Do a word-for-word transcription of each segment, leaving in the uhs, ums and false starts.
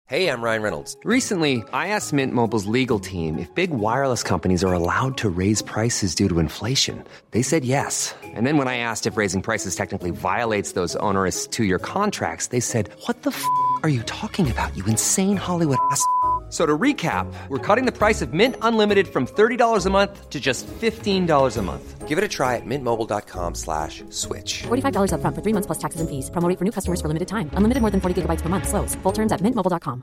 Hey, I'm Ryan Reynolds. Recently, I asked Mint Mobile's legal team if big wireless companies are allowed to raise prices due to inflation. They said yes. And then when I asked if raising prices technically violates those onerous two-year contracts, they said, what the f*** are you talking about, you insane Hollywood ass f- So to recap, we're cutting the price of Mint Unlimited from thirty dollars a month to just fifteen dollars a month. Give it a try at mintmobile.com slash switch. forty-five dollars up front for three months plus taxes and fees. Promo rate for new customers for limited time. Unlimited more than forty gigabytes per month. Slows full terms at mint mobile dot com.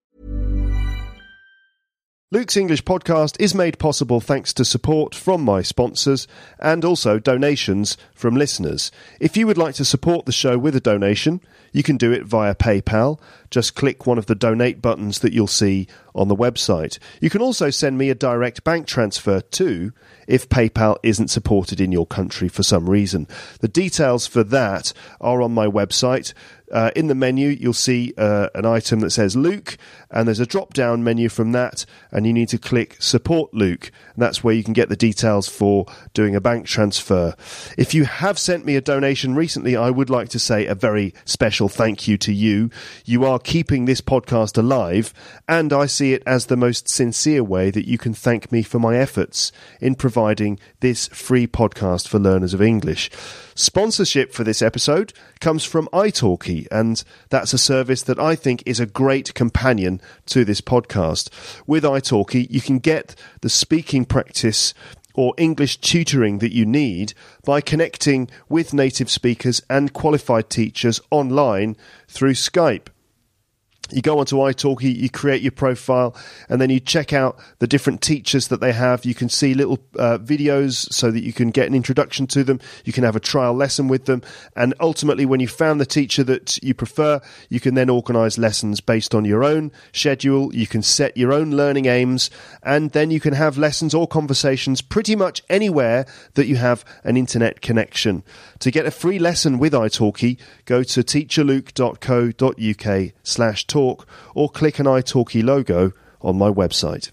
Luke's English podcast is made possible thanks to support from my sponsors and also donations from listeners. If you would like to support the show with a donation, you can do it via PayPal. Just click one of the donate buttons that you'll see on the website. You can also send me a direct bank transfer too, if PayPal isn't supported in your country for some reason. The details for that are on my website. Uh, in the menu, you'll see uh, an item that says Luke, and there's a drop-down menu from that, and you need to click Support Luke, and that's where you can get the details for doing a bank transfer. If you have sent me a donation recently, I would like to say a very special thank you to you. You are keeping this podcast alive, and I see it as the most sincere way that you can thank me for my efforts in providing this free podcast for learners of English. Sponsorship for this episode comes from italki, and that's a service that I think is a great companion to this podcast. With italki, you can get the speaking practice or English tutoring that you need by connecting with native speakers and qualified teachers online through Skype. You go onto italki, you create your profile, and then you check out the different teachers that they have. You can see little uh, videos so that you can get an introduction to them. You can have a trial lesson with them. And ultimately, when you found the teacher that you prefer, you can then organise lessons based on your own schedule. You can set your own learning aims, and then you can have lessons or conversations pretty much anywhere that you have an internet connection. To get a free lesson with italki, go to teacherluke.co.uk slash talk or click an italki logo on my website.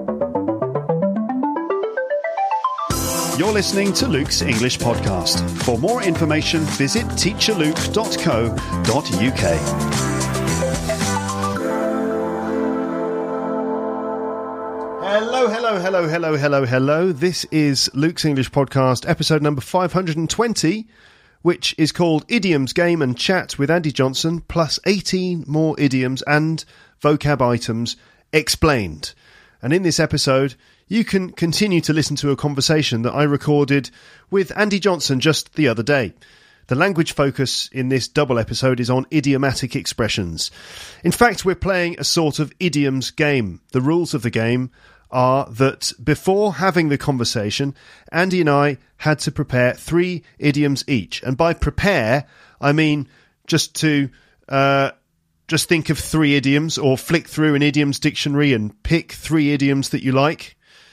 You're listening to Luke's English Podcast. For more information, visit teacherluke dot co dot uk. Hello, hello, hello, hello, hello, hello. This is Luke's English Podcast, episode number five hundred twenty, which is called Idioms, Game and Chat with Andy Johnson, plus eighteen more idioms and vocab items explained. And in this episode, you can continue to listen to a conversation that I recorded with Andy Johnson just the other day. The language focus in this double episode is on idiomatic expressions. In fact, we're playing a sort of idioms game. The rules of the game are that before having the conversation, Andy and I had to prepare three idioms each. And by prepare, I mean just to uh, just think of three idioms or flick through an idioms dictionary and pick three idioms that you like.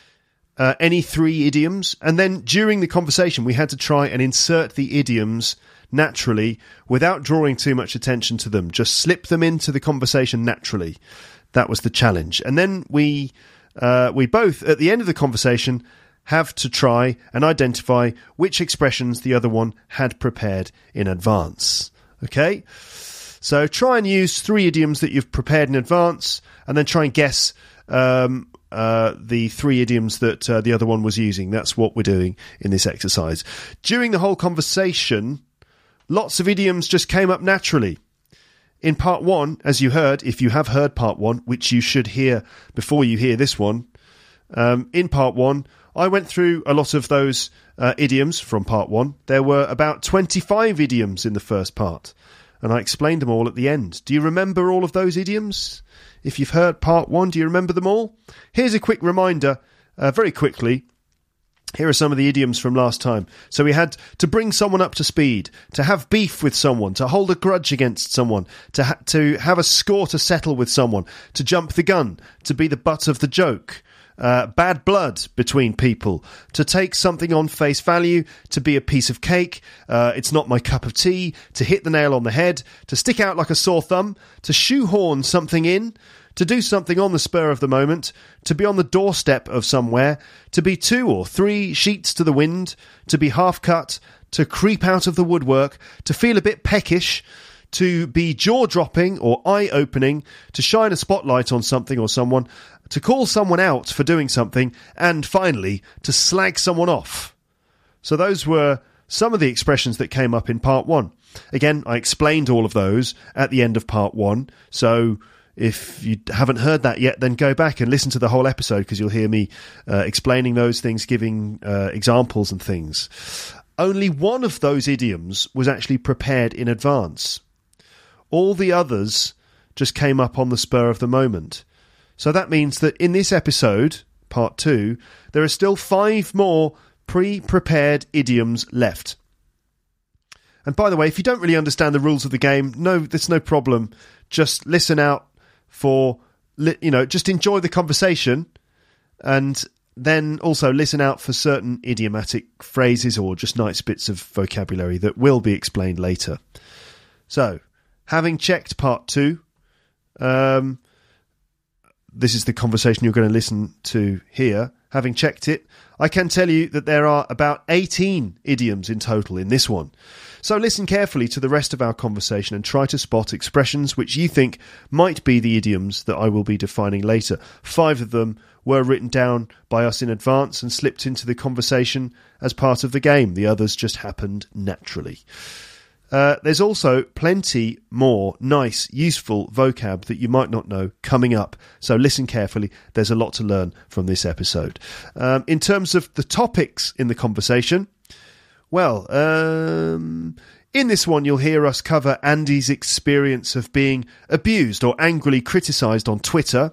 Uh, any three idioms. And then during the conversation, we had to try and insert the idioms naturally without drawing too much attention to them. Just slip them into the conversation naturally. That was the challenge. And then we... Uh, we both, at the end of the conversation, have to try and identify which expressions the other one had prepared in advance. Okay? So try and use three idioms that you've prepared in advance, and then try and guess um, uh, the three idioms that uh, the other one was using. That's what we're doing in this exercise. During the whole conversation, lots of idioms just came up naturally. In part one, as you heard, if you have heard part one, which you should hear before you hear this one, um, in part one, I went through a lot of those uh, idioms from part one. There were about twenty-five idioms in the first part, and I explained them all at the end. Do you remember all of those idioms? If you've heard part one, do you remember them all? Here's a quick reminder, uh, very quickly. Here are some of the idioms from last time. So we had to bring someone up to speed, to have beef with someone, to hold a grudge against someone, to ha- to have a score to settle with someone, to jump the gun, to be the butt of the joke, uh, bad blood between people, to take something on face value, to be a piece of cake, uh, it's not my cup of tea, to hit the nail on the head, to stick out like a sore thumb, to shoehorn something in, to do something on the spur of the moment, to be on the doorstep of somewhere, to be two or three sheets to the wind, to be half cut, to creep out of the woodwork, to feel a bit peckish, to be jaw-dropping or eye-opening, to shine a spotlight on something or someone, to call someone out for doing something, and finally, to slag someone off. So those were some of the expressions that came up in part one. Again, I explained all of those at the end of part one, so if you haven't heard that yet, then go back and listen to the whole episode, because you'll hear me uh, explaining those things, giving uh, examples and things. Only one of those idioms was actually prepared in advance. All the others just came up on the spur of the moment. So that means that in this episode, part two, there are still five more pre-prepared idioms left. And by the way, if you don't really understand the rules of the game, no, there's no problem. Just listen out for, you know, just enjoy the conversation, and then also listen out for certain idiomatic phrases or just nice bits of vocabulary that will be explained later. So, having checked part two, um, this is the conversation you're going to listen to here. Having checked it, I can tell you that there are about eighteen idioms in total in this one. So listen carefully to the rest of our conversation and try to spot expressions which you think might be the idioms that I will be defining later. Five of them were written down by us in advance and slipped into the conversation as part of the game. The others just happened naturally. Uh, there's also plenty more nice, useful vocab that you might not know coming up. So listen carefully. There's a lot to learn from this episode. Um, in terms of the topics in the conversation, well, um, in this one you'll hear us cover Andy's experience of being abused or angrily criticised on Twitter,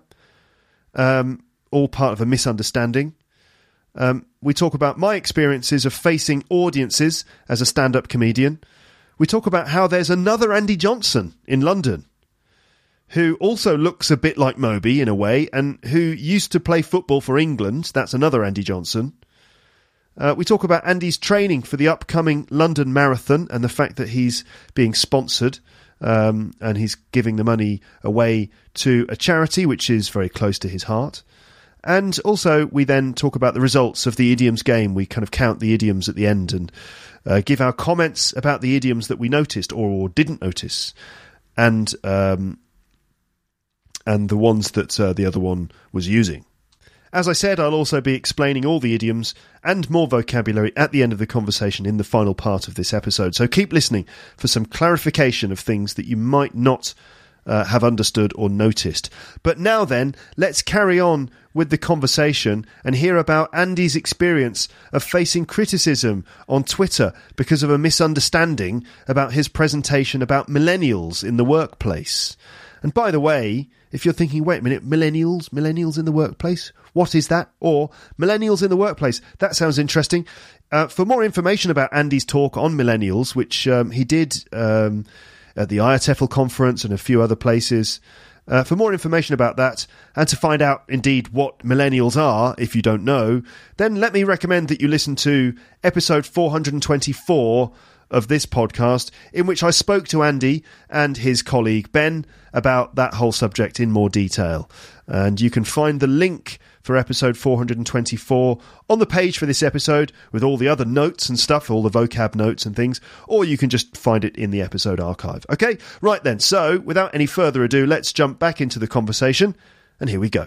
um, all part of a misunderstanding. Um, we talk about my experiences of facing audiences as a stand-up comedian. We talk about how there's another Andy Johnson in London who also looks a bit like Moby in a way, and who used to play football for England. That's another Andy Johnson. Uh, we talk about Andy's training for the upcoming London Marathon and the fact that he's being sponsored, um, and he's giving the money away to a charity which is very close to his heart. And also we then talk about the results of the idioms game. We kind of count the idioms at the end and uh, give our comments about the idioms that we noticed or, or didn't notice, and um, and the ones that uh, the other one was using. As I said, I'll also be explaining all the idioms and more vocabulary at the end of the conversation in the final part of this episode. So keep listening for some clarification of things that you might not uh, have understood or noticed. But now then, let's carry on with the conversation and hear about Andy's experience of facing criticism on Twitter because of a misunderstanding about his presentation about millennials in the workplace. And by the way, if you're thinking, wait a minute, millennials, millennials in the workplace? What is that? Or millennials in the workplace? That sounds interesting. Uh, for more information about Andy's talk on millennials, which um, he did um, at the I A T E F L conference and a few other places, uh, for more information about that, and to find out indeed what millennials are, if you don't know, then let me recommend that you listen to episode four hundred twenty-four of this podcast, in which I spoke to Andy and his colleague Ben about that whole subject in more detail. And you can find the link for episode four hundred twenty-four on the page for this episode with all the other notes and stuff, all the vocab notes and things, or you can just find it in the episode archive. Okay, right then. So without any further ado, let's jump back into the conversation, and here we go.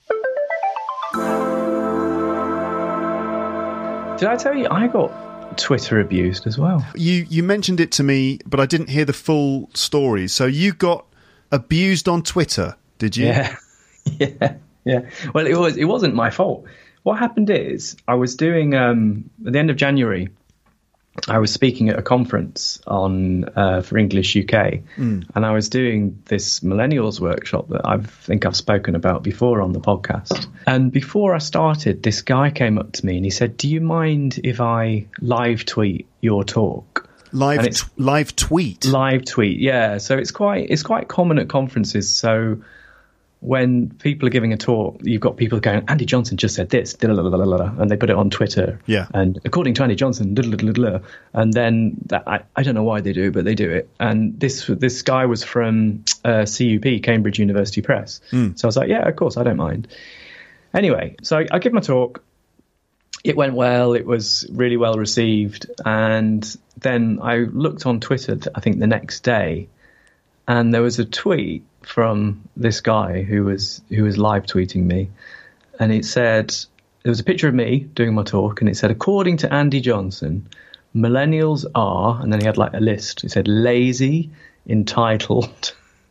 Did I tell you I got Twitter abused as well? You you mentioned it to me, but I didn't hear the full story. So you got abused on Twitter, did you? Yeah, yeah, yeah. Well, it was it wasn't my fault. What happened is I was doing um, at the end of January, I was speaking at a conference on uh, for English U K, mm. and I was doing this millennials workshop that I think I've spoken about before on the podcast. And before I started, this guy came up to me and he said, "Do you mind if I live tweet your talk?" Live t- live tweet. Live tweet, yeah. So it's quite it's quite common at conferences. So when people are giving a talk, you've got people going, Andy Johnson just said this, and they put it on Twitter. Yeah. And according to Andy Johnson, and then that, I, I don't know why they do, but they do it. And this this guy was from uh, C U P, Cambridge University Press. Mm. So I was like, yeah, of course, I don't mind. Anyway, so I, I give my talk. It went well. It was really well received. And then I looked on Twitter, I think the next day, and there was a tweet from this guy who was who was live tweeting me, and it said, there was a picture of me doing my talk, and it said, according to Andy Johnson, millennials are, and then he had like a list. It said lazy, entitled,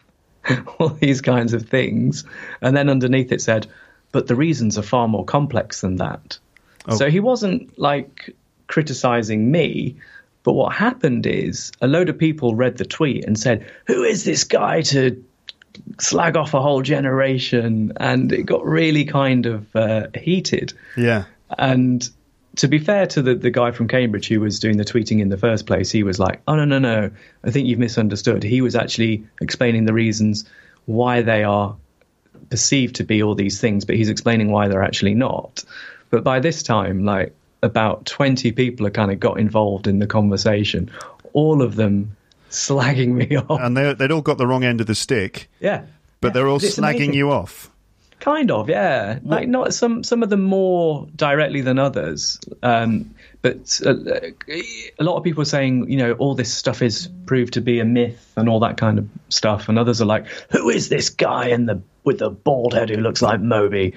all these kinds of things. And then underneath it said, but the reasons are far more complex than that. Oh. So he wasn't like criticizing me, but what happened is a load of people read the tweet and said, who is this guy to slag off a whole generation? And it got really kind of uh, heated. Yeah. And to be fair to the, the guy from Cambridge who was doing the tweeting in the first place, he was like, oh, no, no, no, I think you've misunderstood. He was actually explaining the reasons why they are perceived to be all these things, but he's explaining why they're actually not. But by this time, like about twenty people have kind of got involved in the conversation, all of them slagging me off. And they, they'd all got the wrong end of the stick. Yeah. But yeah. they're all It's slagging amazing. you off. Kind of, yeah. What? Like not some some of them more directly than others. Um, but uh, a lot of people are saying, you know, all this stuff is proved to be a myth and all that kind of stuff. And others are like, who is this guy in the with the bald head who looks like Moby?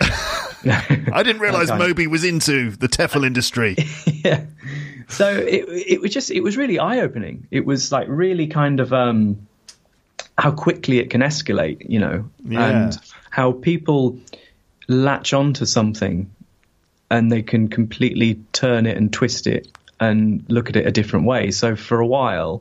I didn't realise Okay. Moby was into the Tefl industry. Yeah. So it it was just it was really eye opening. It was like really kind of um, how quickly it can escalate, you know, Yeah. and how people latch onto something and they can completely turn it and twist it and look at it a different way. So for a while,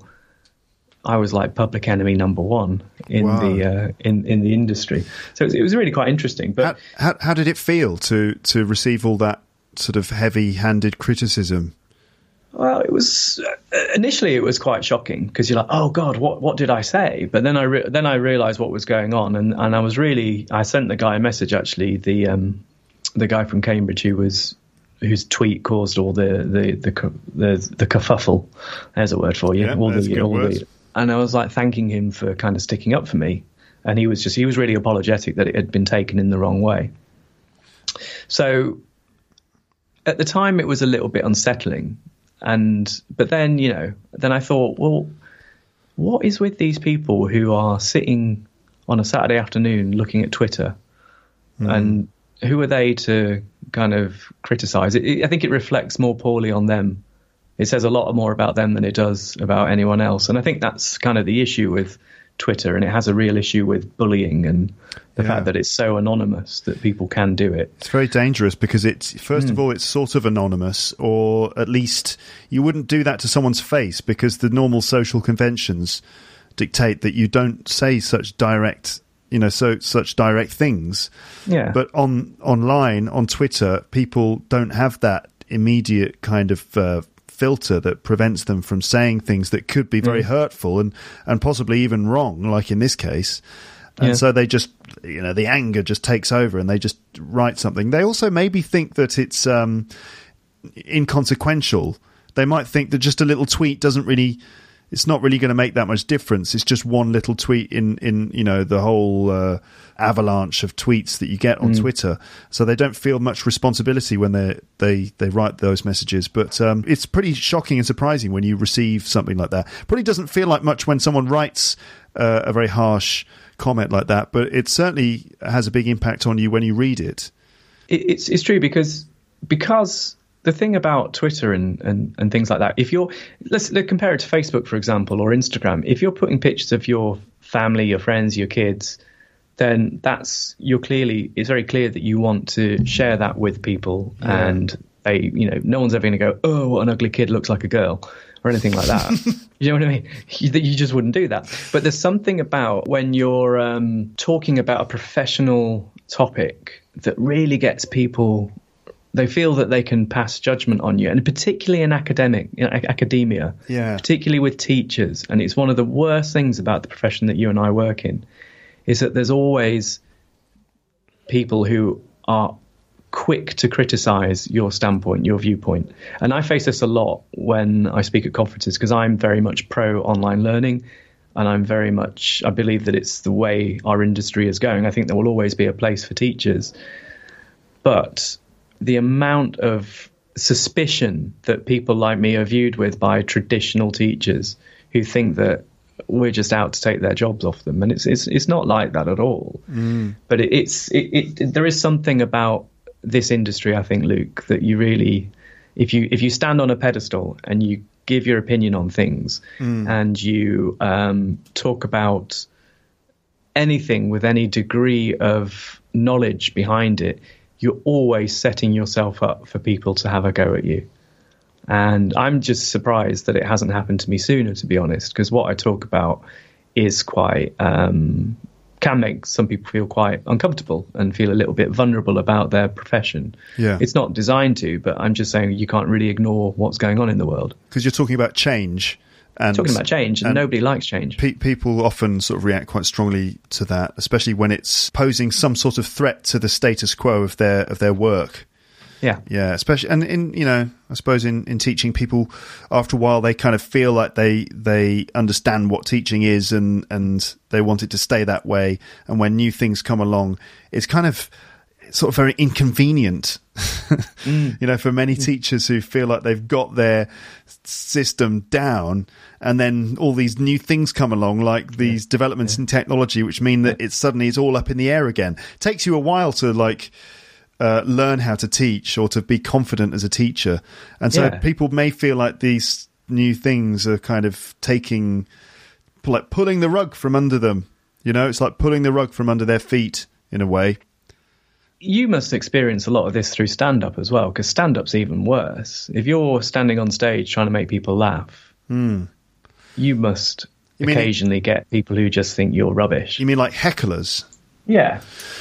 I was like public enemy number one in Wow. the uh, in in the industry. So it was, it was really quite interesting. But How, how, how did it feel to, to receive all that sort of heavy-handed criticism? well, it was uh, initially it was quite shocking because you're like, oh God, what what did I say? But then I re- then I realised what was going on, and, and I was really I sent the guy a message actually, the um, the guy from Cambridge who was whose tweet caused all the the the the, the kerfuffle. There's a word for you. Yeah, all that's a the, good all word. the, and I was like thanking him for kind of sticking up for me, and he was just he was really apologetic that it had been taken in the wrong way. So at the time, it was a little bit unsettling. And but then, you know, then I thought, well, what is with these people who are sitting on a Saturday afternoon looking at Twitter? Mm. And who are they to kind of criticize? It, it, I think it reflects more poorly on them. It says a lot more about them than it does about anyone else. And I think that's kind of the issue with Twitter, and it has a real issue with bullying and the Yeah. fact that it's so anonymous that people can do it. It's very dangerous because it's, first Mm. of all, it's sort of anonymous, or at least you wouldn't do that to someone's face because the normal social conventions dictate that you don't say such direct, you know, so such direct things. Yeah. But on online, on Twitter, people don't have that immediate kind of uh, filter that prevents them from saying things that could be very Mm. hurtful and, and possibly even wrong, like in this case. And Yeah. so they just, you know, the anger just takes over and they just write something. They also maybe think that it's um, inconsequential. They might think that just a little tweet doesn't really, it's not really going to make that much difference. It's just one little tweet in, in you know, the whole uh, avalanche of tweets that you get on Mm. Twitter. So they don't feel much responsibility when they they they write those messages. But um, it's pretty shocking and surprising when you receive something like that. Probably doesn't feel like much when someone writes uh, a very harsh comment like that, but it certainly has a big impact on you when you read it. It, it's it's true because because the thing about Twitter and, and, and things like that, if you're let's, let's compare it to Facebook, for example, or Instagram. If you're putting pictures of your family, your friends, your kids, then that's you're clearly it's very clear that you want to share that with people, Yeah. and they you know no one's ever going to go, oh, what an ugly kid looks like a girl, or anything like that. You know what I mean? You, you just wouldn't do that. But there's something about when you're um, talking about a professional topic that really gets people, they feel that they can pass judgment on you, and particularly in academic, you know, ac- academia, Yeah. particularly with teachers. And it's one of the worst things about the profession that you and I work in, is that there's always people who are quick to criticize your standpoint, your viewpoint. And I face this a lot when I speak at conferences because I'm very much pro online learning, and I'm very much, I believe that it's the way our industry is going. I think there will always be a place for teachers. But the amount of suspicion that people like me are viewed with by traditional teachers who think that we're just out to take their jobs off them, and it's it's it's not like that at all. Mm. But it, it's it, it there is something about this industry, I think, Luke, that you really, if you if you stand on a pedestal and you give your opinion on things, mm. and you um, talk about anything with any degree of knowledge behind it, you're always setting yourself up for people to have a go at you. And I'm just surprised that it hasn't happened to me sooner, to be honest, because what I talk about is quite, um, can make some people feel quite uncomfortable and feel a little bit vulnerable about their profession. Yeah. It's not designed to, but I'm just saying you can't really ignore what's going on in the world. Because you're talking about change. And, talking about change, and, and nobody likes change. Pe- people often sort of react quite strongly to that, especially when it's posing some sort of threat to the status quo of their of their work. Yeah, yeah, especially, and in you know, I suppose in, in teaching, people after a while they kind of feel like they they understand what teaching is, and and they want it to stay that way. And when new things come along, it's kind of sort of very inconvenient, mm. you know, for many mm. teachers who feel like they've got their system down, and then all these new things come along, like these yeah. developments yeah. in technology, which mean that it's suddenly it's all up in the air again. It takes you a while to like uh, learn how to teach or to be confident as a teacher, and so yeah. people may feel like these new things are kind of taking, like pulling the rug from under them. You know, it's like pulling the rug from under their feet in a way. You must experience a lot of this through stand-up as well, because stand-up's even worse. If you're standing on stage trying to make people laugh, mm. you must you occasionally mean, get people who just think you're rubbish. You mean like hecklers? Yeah.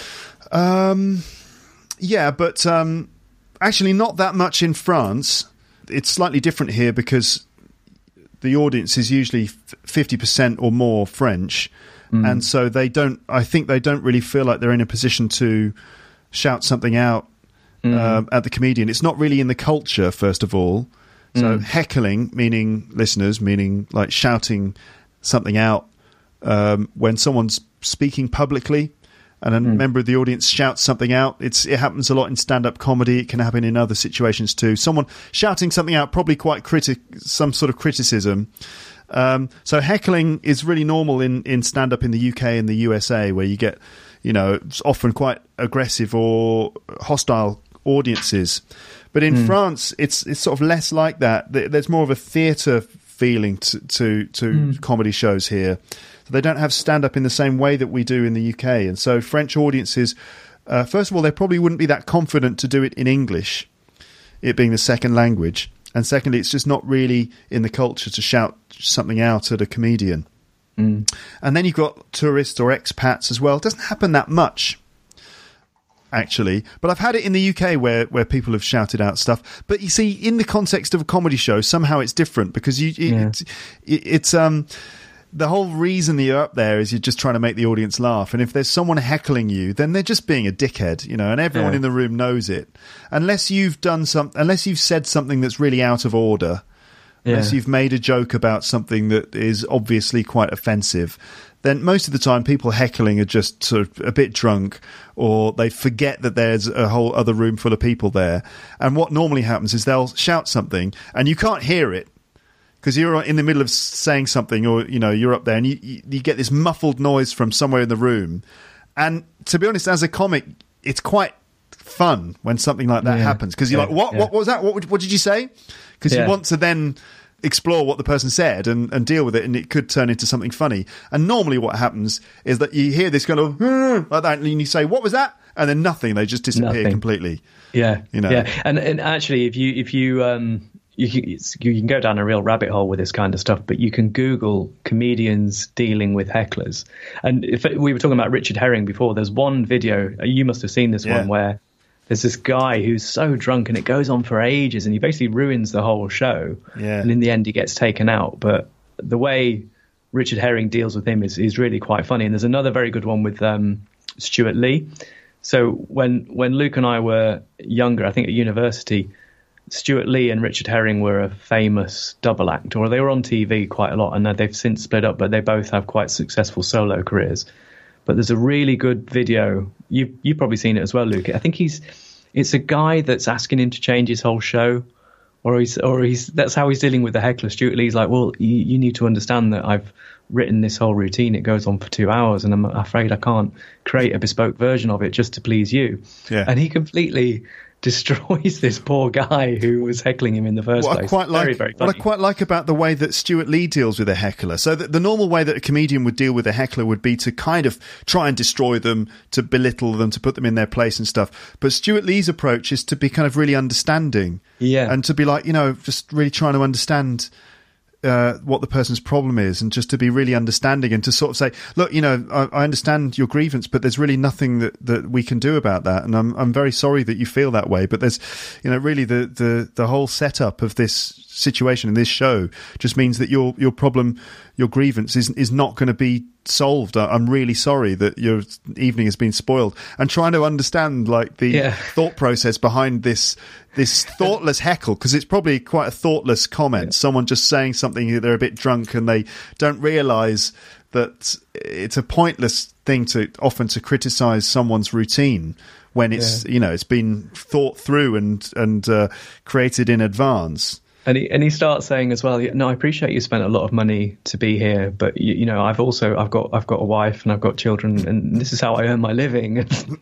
Um, yeah, but um, actually not that much in France. It's slightly different here because the audience is usually fifty percent or more French, mm. and so they don't, I think they don't really feel like they're in a position to shout something out mm. um, at the comedian. It's not really in the culture, first of all. So mm. heckling, meaning listeners, meaning like shouting something out um, when someone's speaking publicly and a mm. member of the audience shouts something out. It's it happens a lot in stand-up comedy. It can happen in other situations too. Someone shouting something out, probably quite critic, some sort of criticism. Um, so heckling is really normal in, in stand-up in the U K and the U S A, where you get, you know, it's often quite aggressive or hostile audiences. But in mm. France, it's it's sort of less like that. There's more of a theatre feeling to to, to mm. comedy shows here. So they don't have stand-up in the same way that we do in the U K. And so French audiences, uh, first of all, they probably wouldn't be that confident to do it in English, it being the second language. And secondly, it's just not really in the culture to shout something out at a comedian. Mm. And then you've got tourists or expats as well. It doesn't happen that much, actually. But I've had it in the U K where, where people have shouted out stuff. But you see, in the context of a comedy show, somehow it's different because you, it, yeah. it, it, it's um the whole reason that you're up there is you're just trying to make the audience laugh. And if there's someone heckling you, then they're just being a dickhead, you know, and everyone yeah. in the room knows it. Unless you've done some, unless you've said something that's really out of order, yeah. unless you've made a joke about something that is obviously quite offensive, then most of the time people heckling are just sort of a bit drunk, or they forget that there's a whole other room full of people there. And what normally happens is they'll shout something and you can't hear it, because you're in the middle of saying something, or, you know, you're up there and you, you, you get this muffled noise from somewhere in the room. And to be honest, as a comic, it's quite fun when something like that yeah. happens, because you're yeah. like, what, yeah. what was that? What, what did you say? Because yeah. you want to then explore what the person said and, and deal with it, and it could turn into something funny. And normally what happens is that you hear this kind of like that, and you say, what was that? And then nothing, they just disappear nothing. completely. Yeah. You know? Yeah. And, and actually, if you, if you, um, You can, you can go down a real rabbit hole with this kind of stuff, but you can Google comedians dealing with hecklers. And if we were talking about Richard Herring before, there's one video, you must have seen this yeah. one, where there's this guy who's so drunk and it goes on for ages and he basically ruins the whole show. Yeah. And in the end, he gets taken out. But the way Richard Herring deals with him is, is really quite funny. And there's another very good one with um, Stuart Lee. So when, when Luke and I were younger, I think at university, Stuart Lee and Richard Herring were a famous double act, or they were on T V quite a lot, and they've since split up, but they both have quite successful solo careers. But there's a really good video. You, you've probably seen it as well, Luke. I think he's, it's a guy that's asking him to change his whole show, or he's or he's that's how he's dealing with the heckler. Stuart Lee's like, well, you, you need to understand that I've written this whole routine. It goes on for two hours, and I'm afraid I can't create a bespoke version of it just to please you. Yeah. And he completely destroys this poor guy who was heckling him in the first what place. I quite like, very, very funny. What I quite like about the way that Stuart Lee deals with a heckler. So the, the normal way that a comedian would deal with a heckler would be to kind of try and destroy them, to belittle them, to put them in their place and stuff. But Stuart Lee's approach is to be kind of really understanding. Yeah. And to be like, you know, just really trying to understand Uh, what the person's problem is, and just to be really understanding, and to sort of say, look, you know, I, I understand your grievance, but there's really nothing that, that we can do about that, and I'm I'm very sorry that you feel that way, but there's, you know, really the the the whole setup of this situation in this show just means that your your problem, your grievance is is not going to be solved. I'm really sorry that your evening has been spoiled, and trying to understand like the yeah. thought process behind this this thoughtless heckle, because it's probably quite a thoughtless comment. Yeah. Someone just saying something, they're a bit drunk and they don't realise that it's a pointless thing to often to criticise someone's routine when it's yeah. you know, it's been thought through and and uh, created in advance. And he and he starts saying as well, no, I appreciate you spent a lot of money to be here, but you, you know, I've also I've got I've got a wife and I've got children, and this is how I earn my living.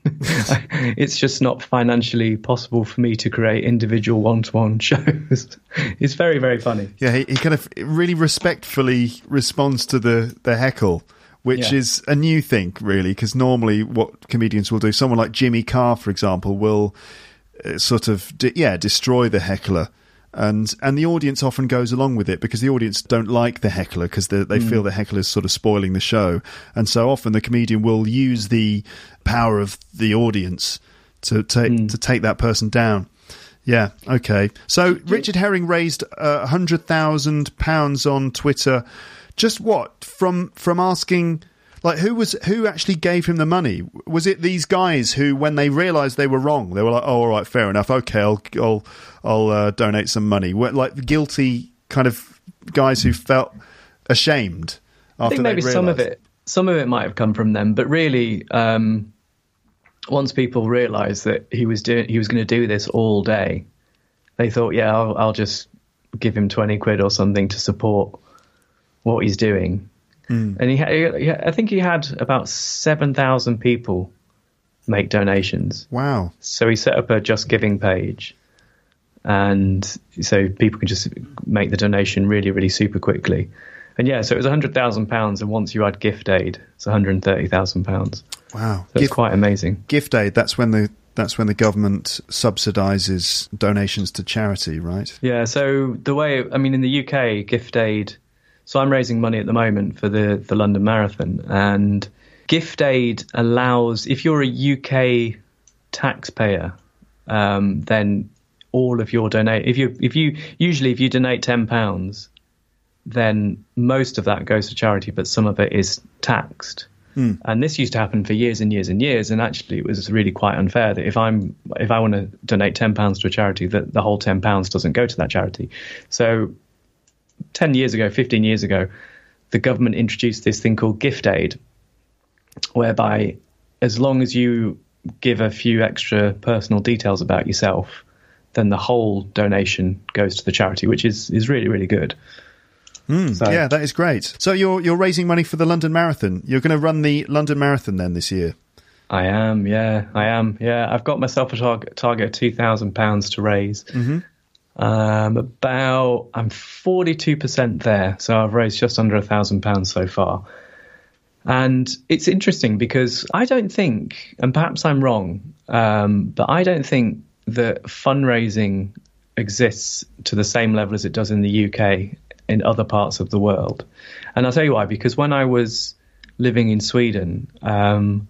It's just not financially possible for me to create individual one-to-one shows. It's very, very funny. Yeah, he, he kind of really respectfully responds to the the heckle, which yeah. is a new thing, really, because normally what comedians will do, someone like Jimmy Carr, for example, will uh, sort of de- yeah destroy the heckler. And and the audience often goes along with it, because the audience don't like the heckler, because they, they mm. feel the heckler is sort of spoiling the show. And so often the comedian will use the power of the audience to take mm. to take that person down. Yeah, okay. So Richard Herring raised uh, one hundred thousand pounds on Twitter. Just what? From from asking... Like, who was who actually gave him the money? Was it these guys who, when they realised they were wrong, they were like, "Oh, all right, fair enough. Okay, I'll I'll I'll uh, donate some money." Like guilty kind of guys who felt ashamed after I think maybe they some of it, some of it might have come from them, but really, um, once people realised that he was doing, he was going to do this all day, they thought, "Yeah, I'll, I'll just give him twenty quid or something to support what he's doing." Mm. And he, he, I think he had about seven thousand people make donations. Wow! So he set up a Just Giving page, and so people can just make the donation really, really super quickly. And yeah, so it was one hundred thousand pounds, and once you add gift aid, it's one hundred thirty thousand pounds. Wow! So it's quite amazing. Gift aid, that's when the that's when the government subsidises donations to charity, right? Yeah. So the way, I mean, in the U K, gift aid. So I'm raising money at the moment for the, the London Marathon, and gift aid allows, if you're a U K taxpayer, um, then all of your donate, if you, if you, usually if you donate ten pounds, then most of that goes to charity, but some of it is taxed. Mm. And this used to happen for years and years and years. And actually it was really quite unfair that if I'm, if I want to donate ten pounds to a charity, that the whole ten pounds doesn't go to that charity. So ten years ago, fifteen years ago, the government introduced this thing called gift aid, whereby as long as you give a few extra personal details about yourself, then the whole donation goes to the charity, which is, is really, really good. Mm, so, yeah, that is great. So you're you're raising money for the London Marathon. You're going to run the London Marathon then this year? I am, yeah, I am. Yeah, I've got myself a target, target of two thousand pounds to raise. Mm-hmm. Um, about, I'm forty-two percent there. So I've raised just under a thousand pounds so far. And it's interesting because I don't think, and perhaps I'm wrong, um, but I don't think that fundraising exists to the same level as it does in the U K in other parts of the world. And I'll tell you why, because when I was living in Sweden, um,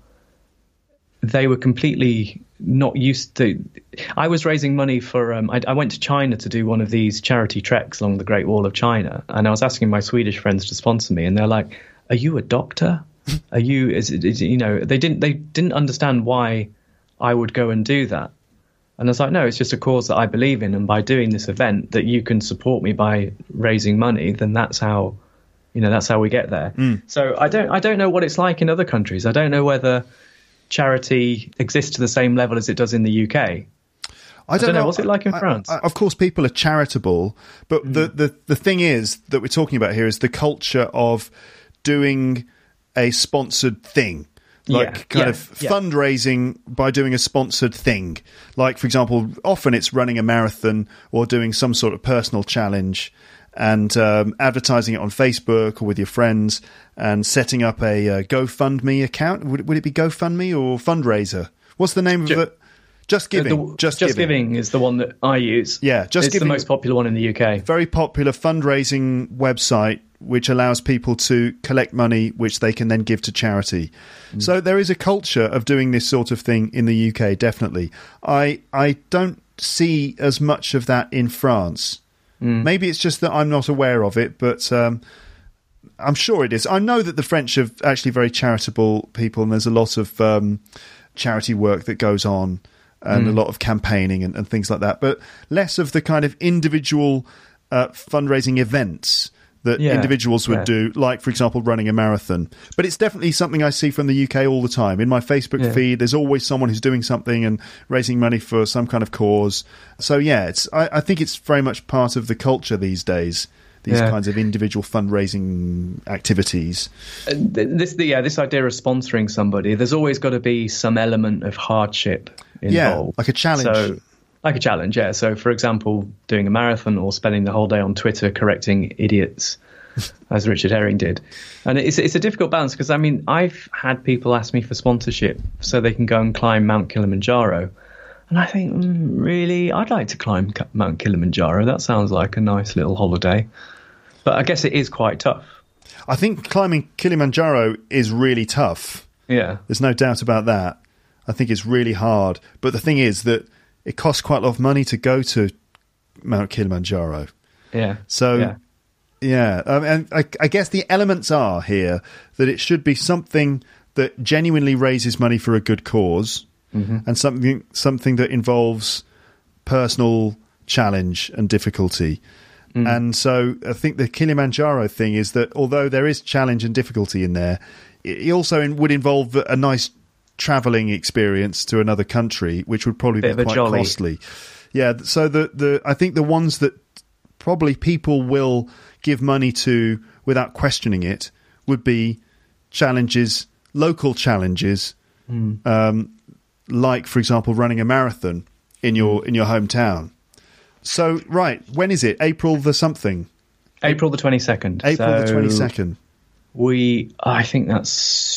they were completely not used to. I was raising money for. Um, I, I went to China to do one of these charity treks along the Great Wall of China, and I was asking my Swedish friends to sponsor me, and they're like, "Are you a doctor? Are you?" Is, is, you know, they didn't. They didn't understand why I would go and do that. And I was like, "No, it's just a cause that I believe in, and by doing this event, that you can support me by raising money. Then that's how, you know, that's how we get there." Mm. So I don't. I don't know what it's like in other countries. I don't know whether charity exists to the same level as it does in the U K. I don't, I don't know. know. What's it like in I, France? I, of course, people are charitable, but mm. the, the, the thing is that we're talking about here is the culture of doing a sponsored thing. Like yeah, kind yeah, of yeah. fundraising by doing a sponsored thing. Like, for example, often it's running a marathon or doing some sort of personal challenge and um, advertising it on Facebook or with your friends and setting up a uh, GoFundMe account. Would, would it be GoFundMe or Fundraiser? What's the name of Ju- it? Just Giving. The, Just, Just Giving. Giving is the one that I use. Yeah, Just it's Giving. the most popular one in the U K. Very popular fundraising website which allows people to collect money which they can then give to charity. Mm. So there is a culture of doing this sort of thing in the U K, definitely. I I don't see as much of that in France. Mm. Maybe it's just that I'm not aware of it, but um, I'm sure it is. I know that the French are actually very charitable people, and there's a lot of um, charity work that goes on and mm. a lot of campaigning and, and things like that, but less of the kind of individual uh, fundraising events that yeah, individuals would yeah. do, like, for example, running a marathon. But it's definitely something I see from the U K all the time. In my Facebook yeah. feed, there's always someone who's doing something and raising money for some kind of cause. So, yeah, it's I, I think it's very much part of the culture these days, these yeah. kinds of individual fundraising activities. Uh, this, the, yeah, this idea of sponsoring somebody, there's always got to be some element of hardship involved. Yeah, like a challenge. So, Like a challenge, yeah. So, for example, doing a marathon or spending the whole day on Twitter correcting idiots, as Richard Herring did. And it's it's a difficult balance because, I mean, I've had people ask me for sponsorship so they can go and climb Mount Kilimanjaro. And I think, mm, really, I'd like to climb Mount Kilimanjaro. That sounds like a nice little holiday. But I guess it is quite tough. I think climbing Kilimanjaro is really tough. Yeah. There's no doubt about that. I think it's really hard. But the thing is that it costs quite a lot of money to go to Mount Kilimanjaro. Yeah. So, yeah, yeah. Um, and I, I guess the elements are here that it should be something that genuinely raises money for a good cause, mm-hmm. and something something that involves personal challenge and difficulty. Mm. And so I think the Kilimanjaro thing is that although there is challenge and difficulty in there, it also in, would involve a nice travelling experience to another country, which would probably Bit be quite jolly. costly. Yeah, so the, the I think the ones that probably people will give money to without questioning it would be challenges, local challenges, mm. um, like, for example, running a marathon in your in your hometown. So, right, when is it? April the something? April the twenty-second. April so the twenty-second. We, I think that's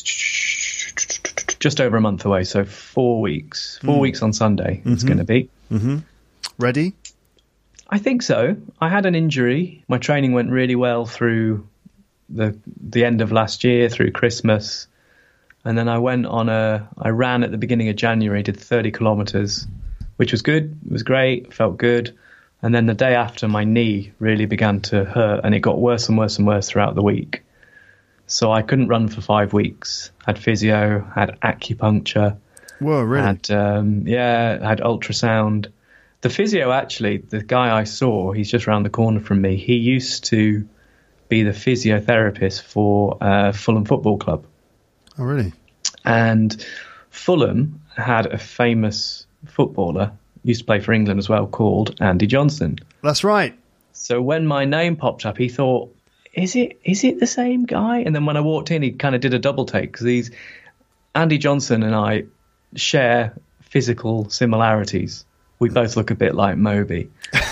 just over a month away, so four weeks. Four mm. weeks on Sunday it's mm-hmm. going to be. Mm-hmm. Ready? I think so. I had an injury. My training went really well through the the end of last year, through Christmas. And then I went on a, I ran at the beginning of January, did thirty kilometres, which was good. It was great, felt good. And then the day after, my knee really began to hurt, and it got worse and worse and worse throughout the week. So I couldn't run for five weeks. Had physio, had acupuncture. Whoa, really? Had, um, yeah, had ultrasound. The physio, actually, the guy I saw, he's just around the corner from me. He used to be the physiotherapist for uh, Fulham Football Club. Oh, really? And Fulham had a famous footballer, used to play for England as well, called Andy Johnson. That's right. So when my name popped up, he thought, is it is it the same guy? And then when I walked in, he kind of did a double take because he's Andy Johnson and I share physical similarities. We both look a bit like Moby.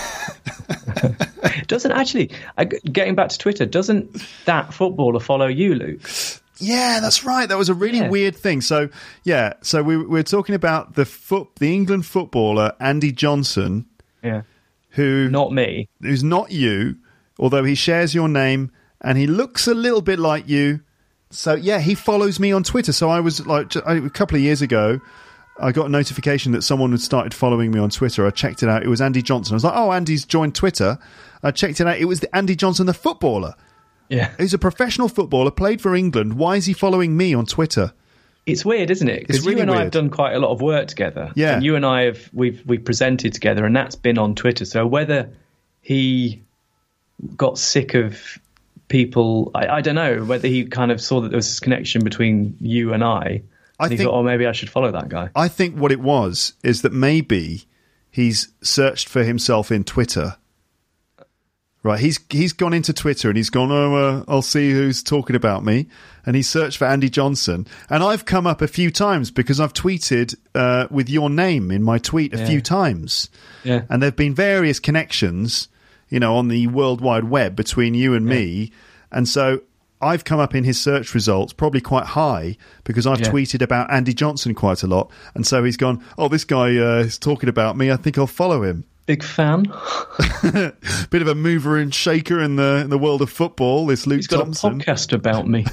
Doesn't actually, getting back to Twitter, doesn't that footballer follow you, Luke? Yeah, that's right. That was a really yeah. weird thing. So, yeah, so we, we were talking about the foot, the England footballer, Andy Johnson. Yeah. Who Not me. Who's not you, although he shares your name and he looks a little bit like you. So, yeah, he follows me on Twitter. So I was like, a couple of years ago, I got a notification that someone had started following me on Twitter. I checked it out. It was Andy Johnson. I was like, oh, Andy's joined Twitter. I checked it out. It was the Andy Johnson, the footballer. Yeah. He's a professional footballer, played for England. Why is he following me on Twitter? It's weird, isn't it? Because really you and weird. I have done quite a lot of work together. Yeah. And you and I have we've we've presented together, and that's been on Twitter. So whether he got sick of people, I, I don't know, whether he kind of saw that there was this connection between you and I. I and he think, thought, oh, maybe I should follow that guy. I think what it was is that maybe he's searched for himself in Twitter. Right, he's he's gone into Twitter and he's gone, oh, uh, I'll see who's talking about me. And he searched for Andy Johnson. And I've come up a few times because I've tweeted uh, with your name in my tweet a yeah. few times. Yeah. And there have been various connections, you know, on the World Wide Web between you and yeah. me. And so I've come up in his search results probably quite high because I've yeah. tweeted about Andy Johnson quite a lot. And so he's gone, oh, this guy uh, is talking about me. I think I'll follow him. Big fan. Bit of a mover and shaker in the in the world of football. This Luke He's got Thompson. a podcast about me.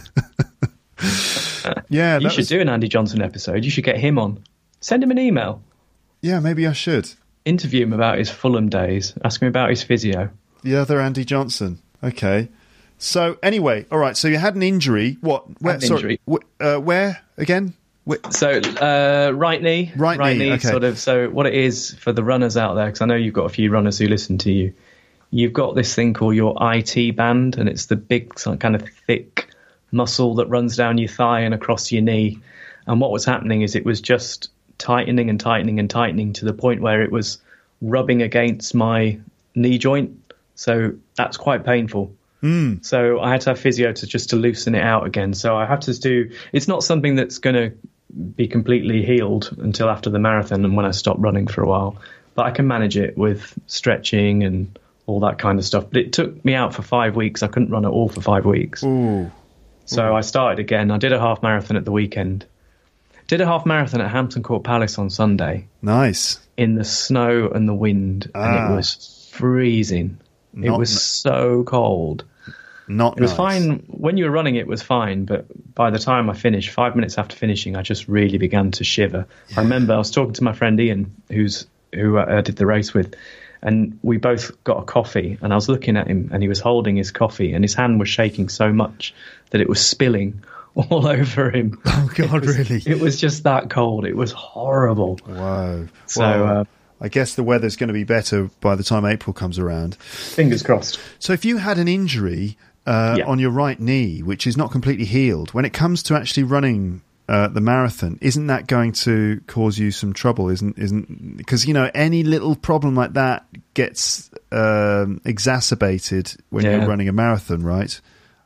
yeah, you should was... do an Andy Johnson episode. You should get him on. Send him an email. Yeah, maybe I should interview him about his Fulham days. Ask him about his physio. The other Andy Johnson. Okay. So anyway, all right. So you had an injury. What? Where? An sorry. injury. Uh, where again? So uh, right knee, right, right knee, knee okay. sort of. So what it is for the runners out there, because I know you've got a few runners who listen to you. You've got this thing called your I T band, and it's the big kind of thick muscle that runs down your thigh and across your knee. And what was happening is it was just tightening and tightening and tightening to the point where it was rubbing against my knee joint. So that's quite painful. Mm. So I had to have physio to just to loosen it out again. So I have to do. It's not something that's going to be completely healed until after the marathon and when I stop running for a while. But I can manage it with stretching and all that kind of stuff. But it took me out for five weeks. I couldn't run at all for five weeks. Ooh. So Ooh. I started again. I did a half marathon at the weekend. Did a half marathon at Hampton Court Palace on Sunday. Nice. In the snow and the wind. Ah. And it was freezing. Not, it was n- so cold. Not It was nice. fine. When you were running, it was fine. But by the time I finished, five minutes after finishing, I just really began to shiver. Yeah. I remember I was talking to my friend Ian, who's who I did the race with, and we both got a coffee. And I was looking at him, and he was holding his coffee, and his hand was shaking so much that it was spilling all over him. Oh, God, it was, really? It was just that cold. It was horrible. Wow. So well, uh, I guess the weather's going to be better by the time April comes around. Fingers crossed. So if you had an injury uh, yeah. on your right knee, which is not completely healed, when it comes to actually running uh, the marathon, isn't that going to cause you some trouble? Isn't isn't because you know any little problem like that gets um, exacerbated when yeah. you're running a marathon, right?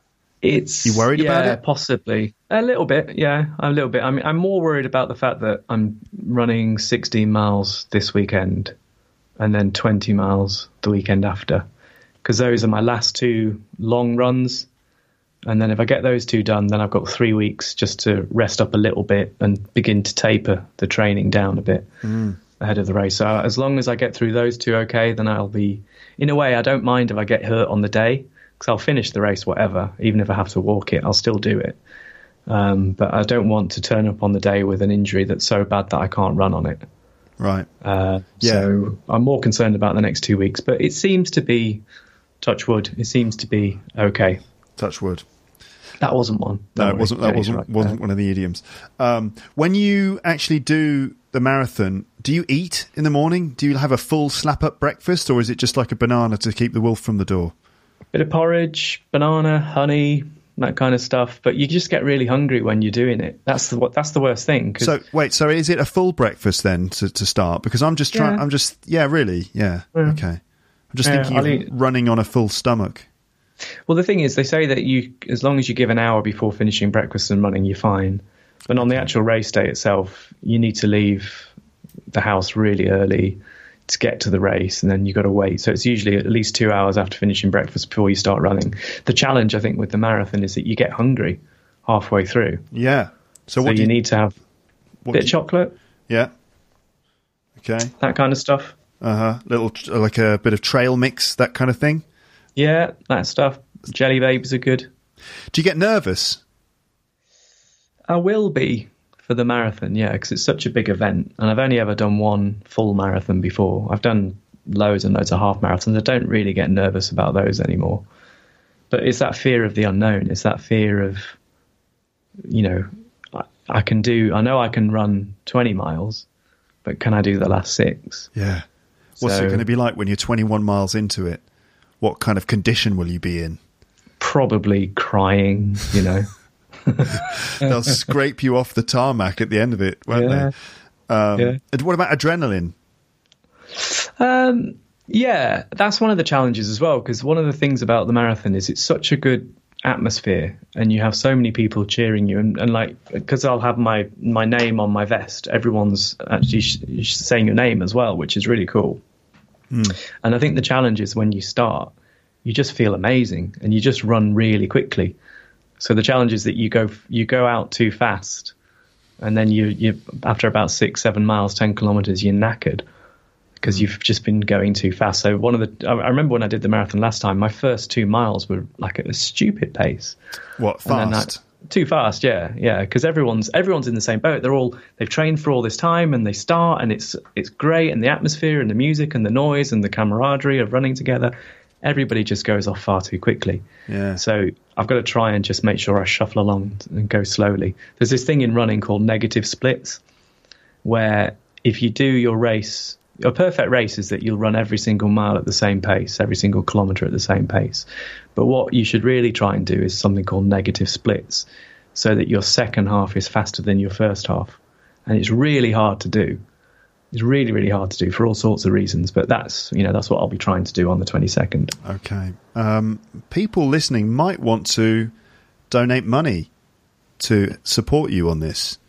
It's you worried yeah, about it? Possibly a little bit. Yeah, a little bit. I mean, I'm more worried about the fact that I'm running sixteen miles this weekend, and then twenty miles the weekend after, because those are my last two long runs. And then if I get those two done, then I've got three weeks just to rest up a little bit and begin to taper the training down a bit mm. ahead of the race. So as long as I get through those two okay, then I'll be, in a way, I don't mind if I get hurt on the day, because I'll finish the race whatever. Even if I have to walk it, I'll still do it. Um, but I don't want to turn up on the day with an injury that's so bad that I can't run on it. Right. Uh, yeah. So I'm more concerned about the next two weeks. But it seems to be, touch wood, it seems to be okay. Touch wood. That wasn't one. No, Don't it worry. wasn't. That Yeah, wasn't right. wasn't Uh, one of the idioms. Um, when you actually do the marathon, do you eat in the morning? Do you have a full slap up breakfast, or is it just like a banana to keep the wolf from the door? Bit of porridge, banana, honey, that kind of stuff. But you just get really hungry when you're doing it. That's the what. That's the worst thing. 'cause So wait, so is it a full breakfast then to, to start? Because I'm just trying. Yeah. I'm just yeah, really, yeah, Yeah. okay. I'm just Yeah, thinking I'll of eat- running on a full stomach. Well, the thing is, they say that you, as long as you give an hour before finishing breakfast and running, you're fine. But on the actual race day itself, you need to leave the house really early to get to the race, and then you've got to wait. So it's usually at least two hours after finishing breakfast before you start running. The challenge, I think, with the marathon is that you get hungry halfway through. Yeah. So So, what do you you need to have a what bit do of you- chocolate, Yeah. Okay. that kind of stuff. Uh huh. Little like a bit of trail mix, that kind of thing. Yeah, that stuff. Jelly babes are good. Do you get nervous? I will be for the marathon, yeah, because it's such a big event, and I've only ever done one full marathon before. I've done loads and loads of half marathons. I don't really get nervous about those anymore. But it's that fear of the unknown. It's that fear of, you know, I, I can do, I know I can run twenty miles, but can I do the last six? Yeah. What's So- it going to be like when you're twenty-one miles into it? What kind of condition will you be in? Probably crying, you know. They'll scrape you off the tarmac at the end of it, won't Yeah. they? Um, Yeah. and what about adrenaline? Um, yeah, that's one of the challenges as well, because one of the things about the marathon is it's such a good atmosphere and you have so many people cheering you, and, and like, because I'll have my my name on my vest, everyone's actually sh- saying your name as well, which is really cool. mm. And I think the challenge is when you start, you just feel amazing and you just run really quickly. So the challenge is that you go you go out too fast, and then you you after about six seven miles ten kilometers you're knackered because you've just been going too fast. So one of the, I remember when I did the marathon last time, my first two miles were like at a stupid pace. What, fast? I, too fast, yeah, yeah. Because everyone's everyone's in the same boat. They're all they've trained for all this time, and they start, and it's it's great, and the atmosphere, and the music, and the noise, and the camaraderie of running together. Everybody just goes off far too quickly. Yeah. So I've got to try and just make sure I shuffle along and go slowly. There's this thing in running called negative splits, where if you do your race. A perfect race is that you'll run every single mile at the same pace, every single kilometre at the same pace. But what you should really try and do is something called negative splits, so that your second half is faster than your first half. And it's really hard to do. It's really, really hard to do for all sorts of reasons. But that's, you know, that's what I'll be trying to do on the twenty-second. Okay. Um, people listening might want to donate money to support you on this.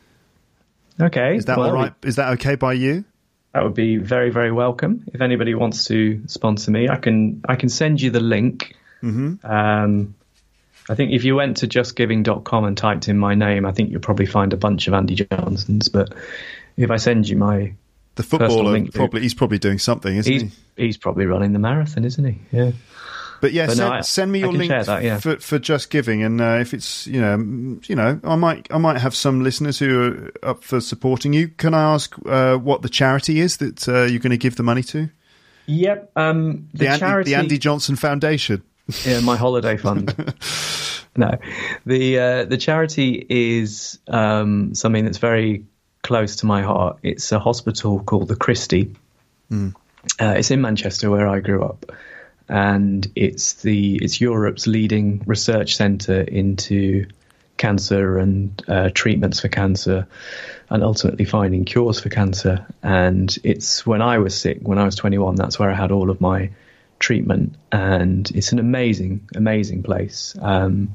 Okay. Is that well, all right? Is that okay by you? That would be very, very welcome. If anybody wants to sponsor me, I can I can send you the link. Mm-hmm. Um, I think if you went to just giving dot com and typed in my name, I think you'll probably find a bunch of Andy Johnsons. But if I send you my the footballer, probably he's probably doing something, isn't he's, he? He's probably running the marathon, isn't he? Yeah. But yeah, but send, no, I, send me your link that, yeah. for for Just Giving, and uh, if it's you know you know I might I might have some listeners who are up for supporting you. Can I ask uh, what the charity is that uh, you're going to give the money to? Yep, um, the, the Andy, charity, the Andy Johnson Foundation. Yeah, my holiday fund. No, the uh, the charity is um, something that's very close to my heart. It's a hospital called the Christie. Mm. Uh, it's in Manchester, where I grew up. And it's the it's Europe's leading research centre into cancer and uh, treatments for cancer, and ultimately finding cures for cancer. And it's when I was sick, when I was twenty-one, that's where I had all of my treatment. And it's an amazing, amazing place. Um,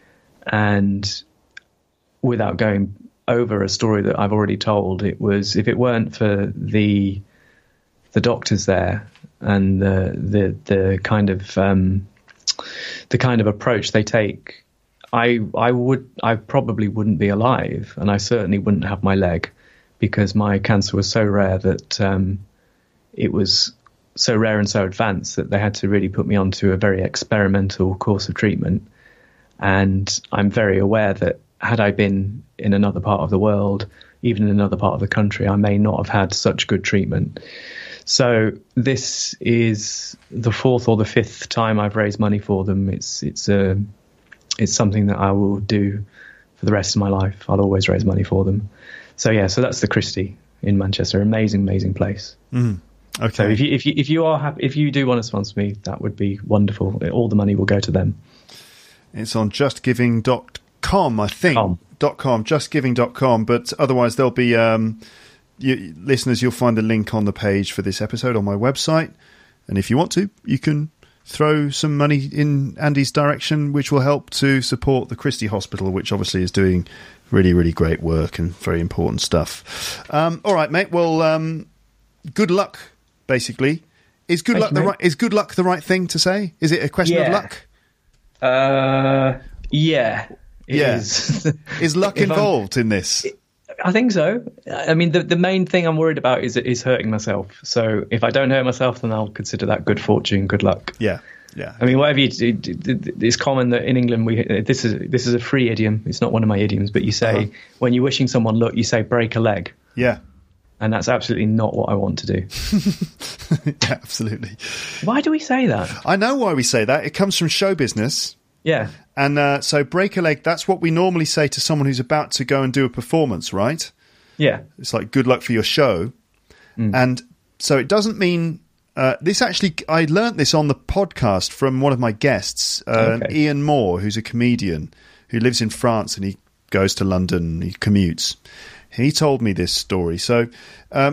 and without going over a story that I've already told, it was if it weren't for the the doctors there. And the the the kind of um, the kind of approach they take, I I would I probably wouldn't be alive, and I certainly wouldn't have my leg, because my cancer was so rare that um, it was so rare and so advanced that they had to really put me onto a very experimental course of treatment. And I'm very aware that had I been in another part of the world, even in another part of the country, I may not have had such good treatment. So this is the fourth or the fifth time I've raised money for them. It's it's a it's something that I will do for the rest of my life. I'll always raise money for them. So yeah, so that's the Christie in Manchester. Amazing, amazing place. Mm. Okay. So if you if you if you are happy, if you do want to sponsor me, that would be wonderful. All the money will go to them. It's on just giving dot com, I think. Com. Dot com, just giving dot com. But otherwise, there'll be. Um, You, listeners, you'll find the link on the page for this episode on my website, and if you want to, you can throw some money in Andy's direction, which will help to support the Christie Hospital, which obviously is doing really, really great work and very important stuff. Um, all right, mate. Well, um, good luck. Basically, is good Thank luck you, the mate. right? Is good luck the right thing to say? Is it a question Yeah. of luck? Uh, yeah, it Yeah. is. Is luck If I'm- involved in this? I think so. I mean, the the main thing I'm worried about is is hurting myself. So if I don't hurt myself, then I'll consider that good fortune, good luck. Yeah, yeah. I mean, whatever you do, it's common that in England we this is this is a free idiom. It's not one of my idioms, but you say Uh-huh. when you're wishing someone luck, you say break a leg, Yeah. and that's absolutely not what I want to do. Yeah, absolutely. Why do we say that? I know why we say that. It comes from show business. Yeah, And uh, so break a leg, that's what we normally say to someone who's about to go and do a performance, right? yeah, It's like, good luck for your show. Mm. And so it doesn't mean... Uh, this actually, I learnt this on the podcast from one of my guests, uh, Okay. Ian Moore, who's a comedian who lives in France and he goes to London, he commutes. He told me this story. So um, it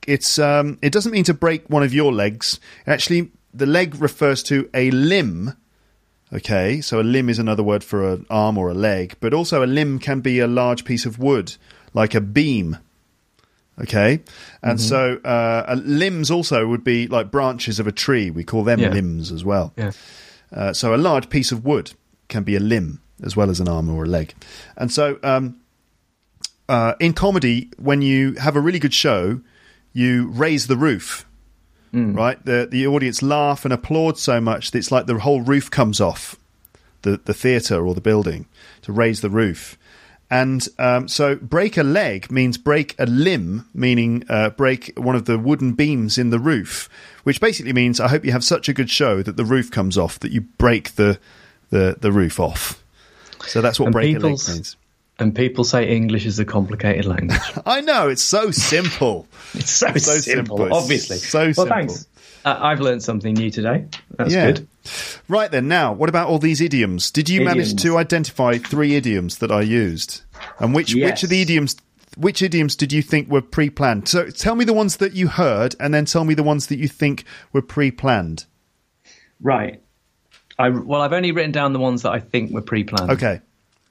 it's um, it doesn't mean to break one of your legs. Actually, the leg refers to a limb. Okay, so a limb is another word for an arm or a leg, but also a limb can be a large piece of wood, like a beam. Okay, and mm-hmm. so uh, limbs also would be like branches of a tree. We call them yeah. limbs as well. Yeah. Uh, so a large piece of wood can be a limb as well as an arm or a leg. And so um, uh, in comedy, when you have a really good show, you raise the roof. Mm. Right, the the audience laugh and applaud so much that it's like the whole roof comes off the the theatre or the building to raise the roof, and um, so break a leg means break a limb, meaning uh, break one of the wooden beams in the roof, which basically means I hope you have such a good show that the roof comes off, that you break the the, the roof off. So that's what and break a leg means. And people say English is a complicated language. I know, it's so simple. It's so, so simple, simple, obviously. So well, simple. Thanks. Uh, I've learned something new today. That's yeah. good. Right then, now, what about all these idioms? Did you idioms. manage to identify three idioms that I used? And which, yes. which of the idioms which idioms did you think were pre-planned? So tell me the ones that you heard, and then tell me the ones that you think were pre-planned. Right. I, well, I've only written down the ones that I think were pre-planned. Okay.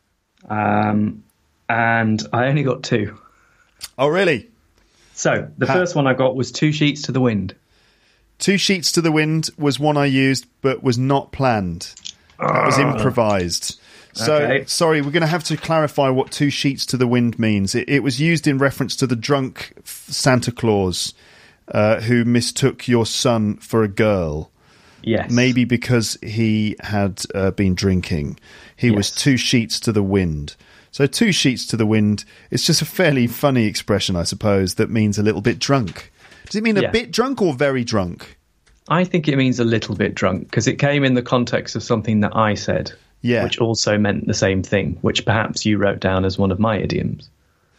Um, and I only got two. Oh, really? So the ha- first one I got was Two Sheets to the Wind. Two Sheets to the Wind was one I used, but was not planned. That was improvised. So, okay. sorry, we're going to have to clarify what Two Sheets to the Wind means. It, it was used in reference to the drunk Santa Claus uh, who mistook your son for a girl. Yes. Maybe because he had uh, been drinking. He yes. was two sheets to the wind. So two sheets to the wind, it's just a fairly funny expression, I suppose, that means a little bit drunk. Does it mean a yeah. bit drunk or very drunk? I think it means a little bit drunk, because it came in the context of something that I said, yeah. which also meant the same thing, which perhaps you wrote down as one of my idioms.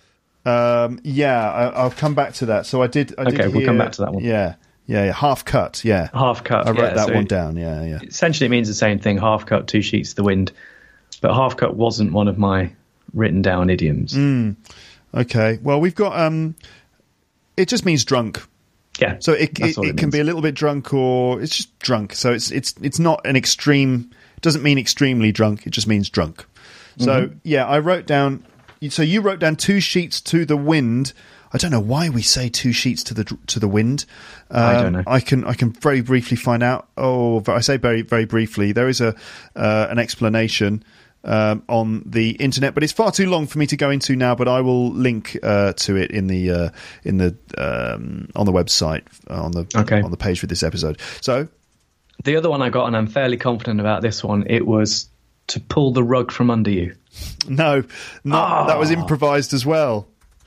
Um, yeah, I, I'll come back to that. So I did. I okay, did we'll hear, come back to that one. Yeah, yeah, yeah. Half cut. Yeah, half cut. I wrote yeah, that so one down. Yeah, yeah. Essentially, it means the same thing. Half cut, two sheets to the wind, but half cut wasn't one of my written down idioms. Mm, okay. Well, we've got. Um, it just means drunk. Yeah. So it it, it, it can be a little bit drunk, or it's just drunk. So it's it's it's not an extreme. It doesn't mean extremely drunk. It just means drunk. So mm-hmm. yeah, I wrote down. So you wrote down two sheets to the wind. I don't know why we say two sheets to the to the wind. Um, I don't know. I can I can very briefly find out. Oh, I say very very briefly. There is a uh, an explanation um, on the internet, but it's far too long for me to go into now. But I will link uh, to it in the uh, in the um, on the website on the okay. on the page for this episode. So the other one I got, and I'm fairly confident about this one. It was to pull the rug from under you. No, not, oh. that was improvised as well.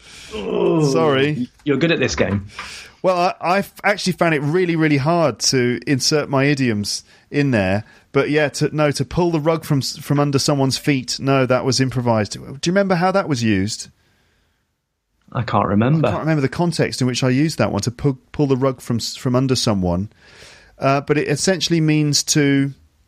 Oh. Sorry. You're good at this game. Well, I, I've actually found it really, really hard to insert my idioms in there. But yeah, to, no, to pull the rug from from under someone's feet, no, that was improvised. Do you remember how that was used? I can't remember. I can't remember the context in which I used that one, to pull, pull the rug from from under someone. Uh, but it essentially means to...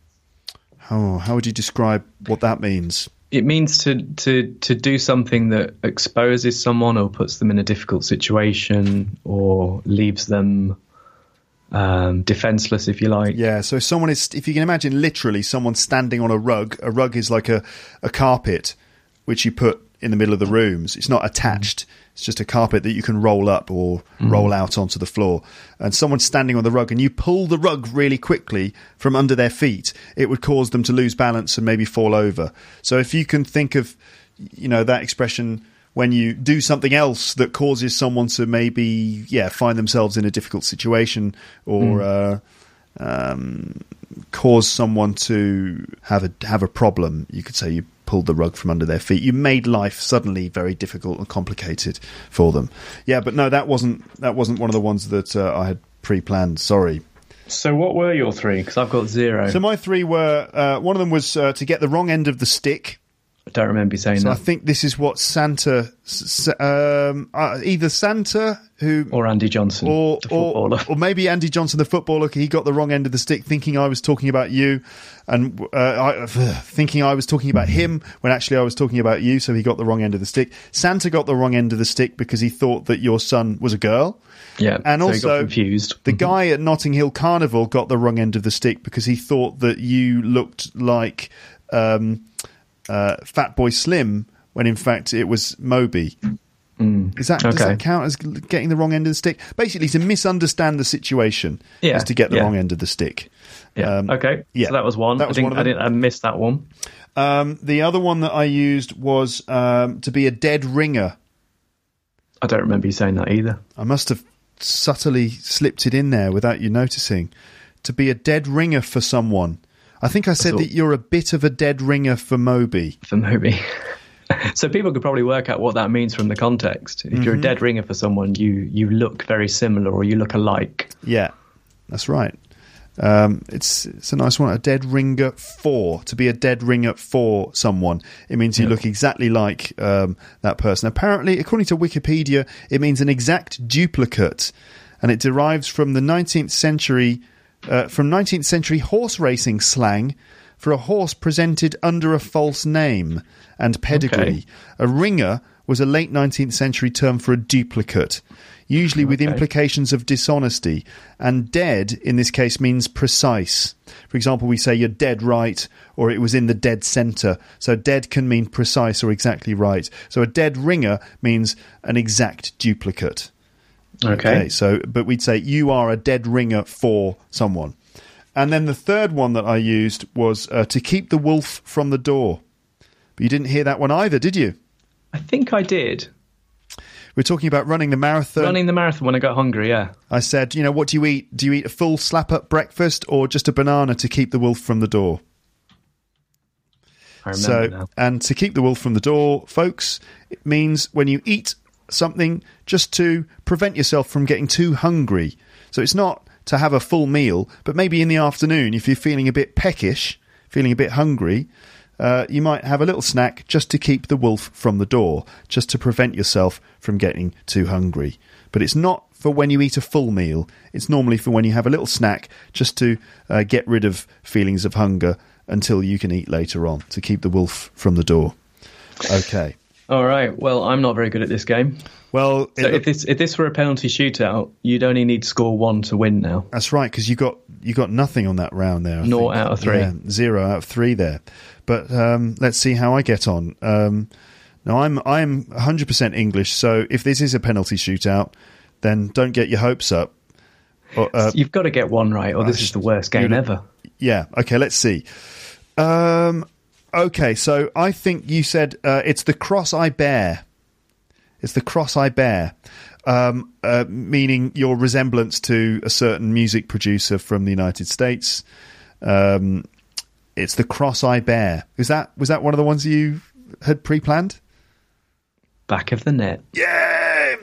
Oh, how would you describe what that means? It means to, to, to do something that exposes someone or puts them in a difficult situation or leaves them um, defenseless, if you like. Yeah, so if someone is, if you can imagine literally someone standing on a rug, a rug is like a, a carpet which you put in the middle of the rooms. It's not attached. Mm. It's just a carpet that you can roll up or mm. roll out onto the floor. And someone's standing on the rug and you pull the rug really quickly from under their feet, it would cause them to lose balance and maybe fall over. So if you can think of, you know, that expression when you do something else that causes someone to maybe, yeah, find themselves in a difficult situation or mm. uh, um, cause someone to have a have a problem, you could say you pulled the rug from under their feet. You made life suddenly very difficult and complicated for them. Yeah, but no, that wasn't that wasn't one of the ones that uh, I had pre-planned. Sorry. So what were your three? Because I've got zero. So my three were, uh, one of them was uh, to get the wrong end of the stick. I don't remember you saying so that. I think this is what Santa, um, uh, either Santa who or Andy Johnson, or, the footballer, or, or maybe Andy Johnson, the footballer. He got the wrong end of the stick, thinking I was talking about you, and uh, I, uh, thinking I was talking about him when actually I was talking about you. So he got the wrong end of the stick. Santa got the wrong end of the stick because he thought that your son was a girl. Yeah, and so also he got confused. The guy at Notting Hill Carnival got the wrong end of the stick because he thought that you looked like um, uh, Fatboy Slim when in fact it was Moby. Mm. Is that okay. Does that count as getting the wrong end of the stick? Basically, to misunderstand the situation yeah. is to get the yeah. wrong end of the stick. Yeah. Um, okay. Yeah. So that was one. That was I, think, one I didn't. I missed that one. Um, the other one that I used was um, to be a dead ringer. I don't remember you saying that either. I must have subtly slipped it in there without you noticing. To be a dead ringer for someone. I think I said I thought, that you're a bit of a dead ringer for Moby. For Moby. So people could probably work out what that means from the context. If mm-hmm. you're a dead ringer for someone, you you look very similar or you look alike. Yeah, that's right. Um, it's it's a nice one. A dead ringer for. To be a dead ringer for someone. It means you yeah. look exactly like um, that person. Apparently, according to Wikipedia, it means an exact duplicate. And it derives from the nineteenth century, uh, from nineteenth century horse racing slang for a horse presented under a false name and pedigree. Okay. A ringer was a late nineteenth century term for a duplicate, usually with okay. implications of dishonesty. And dead, in this case, means precise. For example, we say you're dead right, or it was in the dead centre. So dead can mean precise or exactly right. So a dead ringer means an exact duplicate. Okay. okay. So, but we'd say you are a dead ringer for someone. And then the third one that I used was uh, to keep the wolf from the door. But you didn't hear that one either, did you? I think I did. We're talking about running the marathon. Running the marathon when I got hungry, yeah. I said, you know, what do you eat? Do you eat a full slap-up breakfast or just a banana to keep the wolf from the door? I remember so, now. And to keep the wolf from the door, folks, it means when you eat something just to prevent yourself from getting too hungry. So it's not to have a full meal, but maybe in the afternoon, if you're feeling a bit peckish, feeling a bit hungry, uh, you might have a little snack just to keep the wolf from the door, just to prevent yourself from getting too hungry. But it's not for when you eat a full meal. It's normally for when you have a little snack just to uh, get rid of feelings of hunger until you can eat later on, to keep the wolf from the door. Okay. All right. Well, I'm not very good at this game. Well, so if this if this were a penalty shootout, you'd only need to score one to win now. That's right, because you got you got nothing on that round there. Naught out of three. Yeah, zero out of three there. But um, let's see how I get on. Um, now I'm I'm one hundred percent English, so if this is a penalty shootout, then don't get your hopes up. Or, uh, You've got to get one right, or this is the worst game ever. Yeah. Okay. Let's see. Um, okay. So I think you said uh, it's the cross I bear. It's the cross I bear, um, uh, meaning your resemblance to a certain music producer from the United States. Um, it's the cross I bear. Is that was that one of the ones you had pre-planned? Back of the net. Yeah.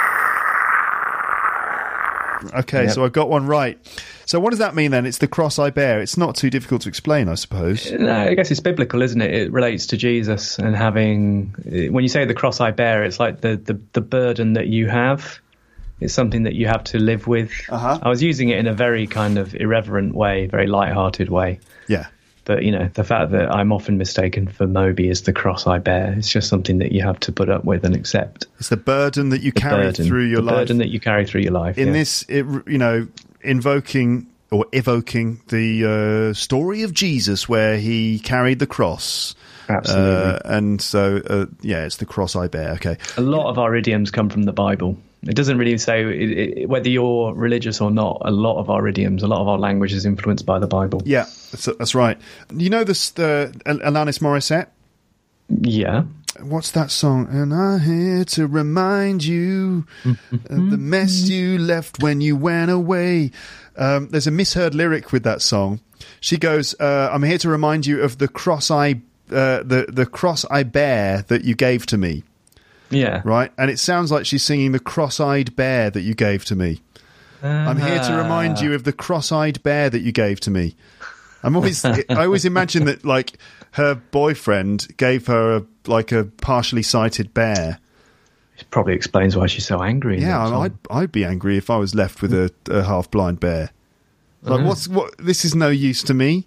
Okay, yep. So I got one right. So what does that mean then? It's the cross I bear. It's not too difficult to explain, I suppose. No, I guess it's biblical, isn't it? It relates to Jesus and having... When you say the cross I bear, it's like the, the, the burden that you have. It's something that you have to live with. Uh-huh. I was using it in a very kind of irreverent way, very light-hearted way. Yeah. But, you know, the fact that I'm often mistaken for Moby as the cross I bear, it's just something that you have to put up with and accept. It's the burden that you the carry burden, through your the life. The burden that you carry through your life. In yeah. this, it, you know, invoking or evoking the uh, story of Jesus where he carried the cross. Absolutely. Uh, and so, uh, yeah, it's the cross I bear. Okay. A lot of our idioms come from the Bible. It doesn't really say it, it, whether you're religious or not. A lot of our idioms, a lot of our language is influenced by the Bible. Yeah, that's, that's right. You know this, the Alanis Morissette? Yeah. What's that song? And I'm here to remind you of the mess you left when you went away. Um, there's a misheard lyric with that song. She goes, uh, I'm here to remind you of the cross I, uh, the, the cross I bear that you gave to me. Yeah. Right? And it sounds like she's singing the cross-eyed bear that you gave to me. Uh-huh. I'm here to remind you of the cross-eyed bear that you gave to me. I'm always, I always imagine that like her boyfriend gave her a, like a partially sighted bear. It probably explains why she's so angry. Yeah, I'd, I'd be angry if I was left with a, a half blind bear. Like, what's what? This is no use to me.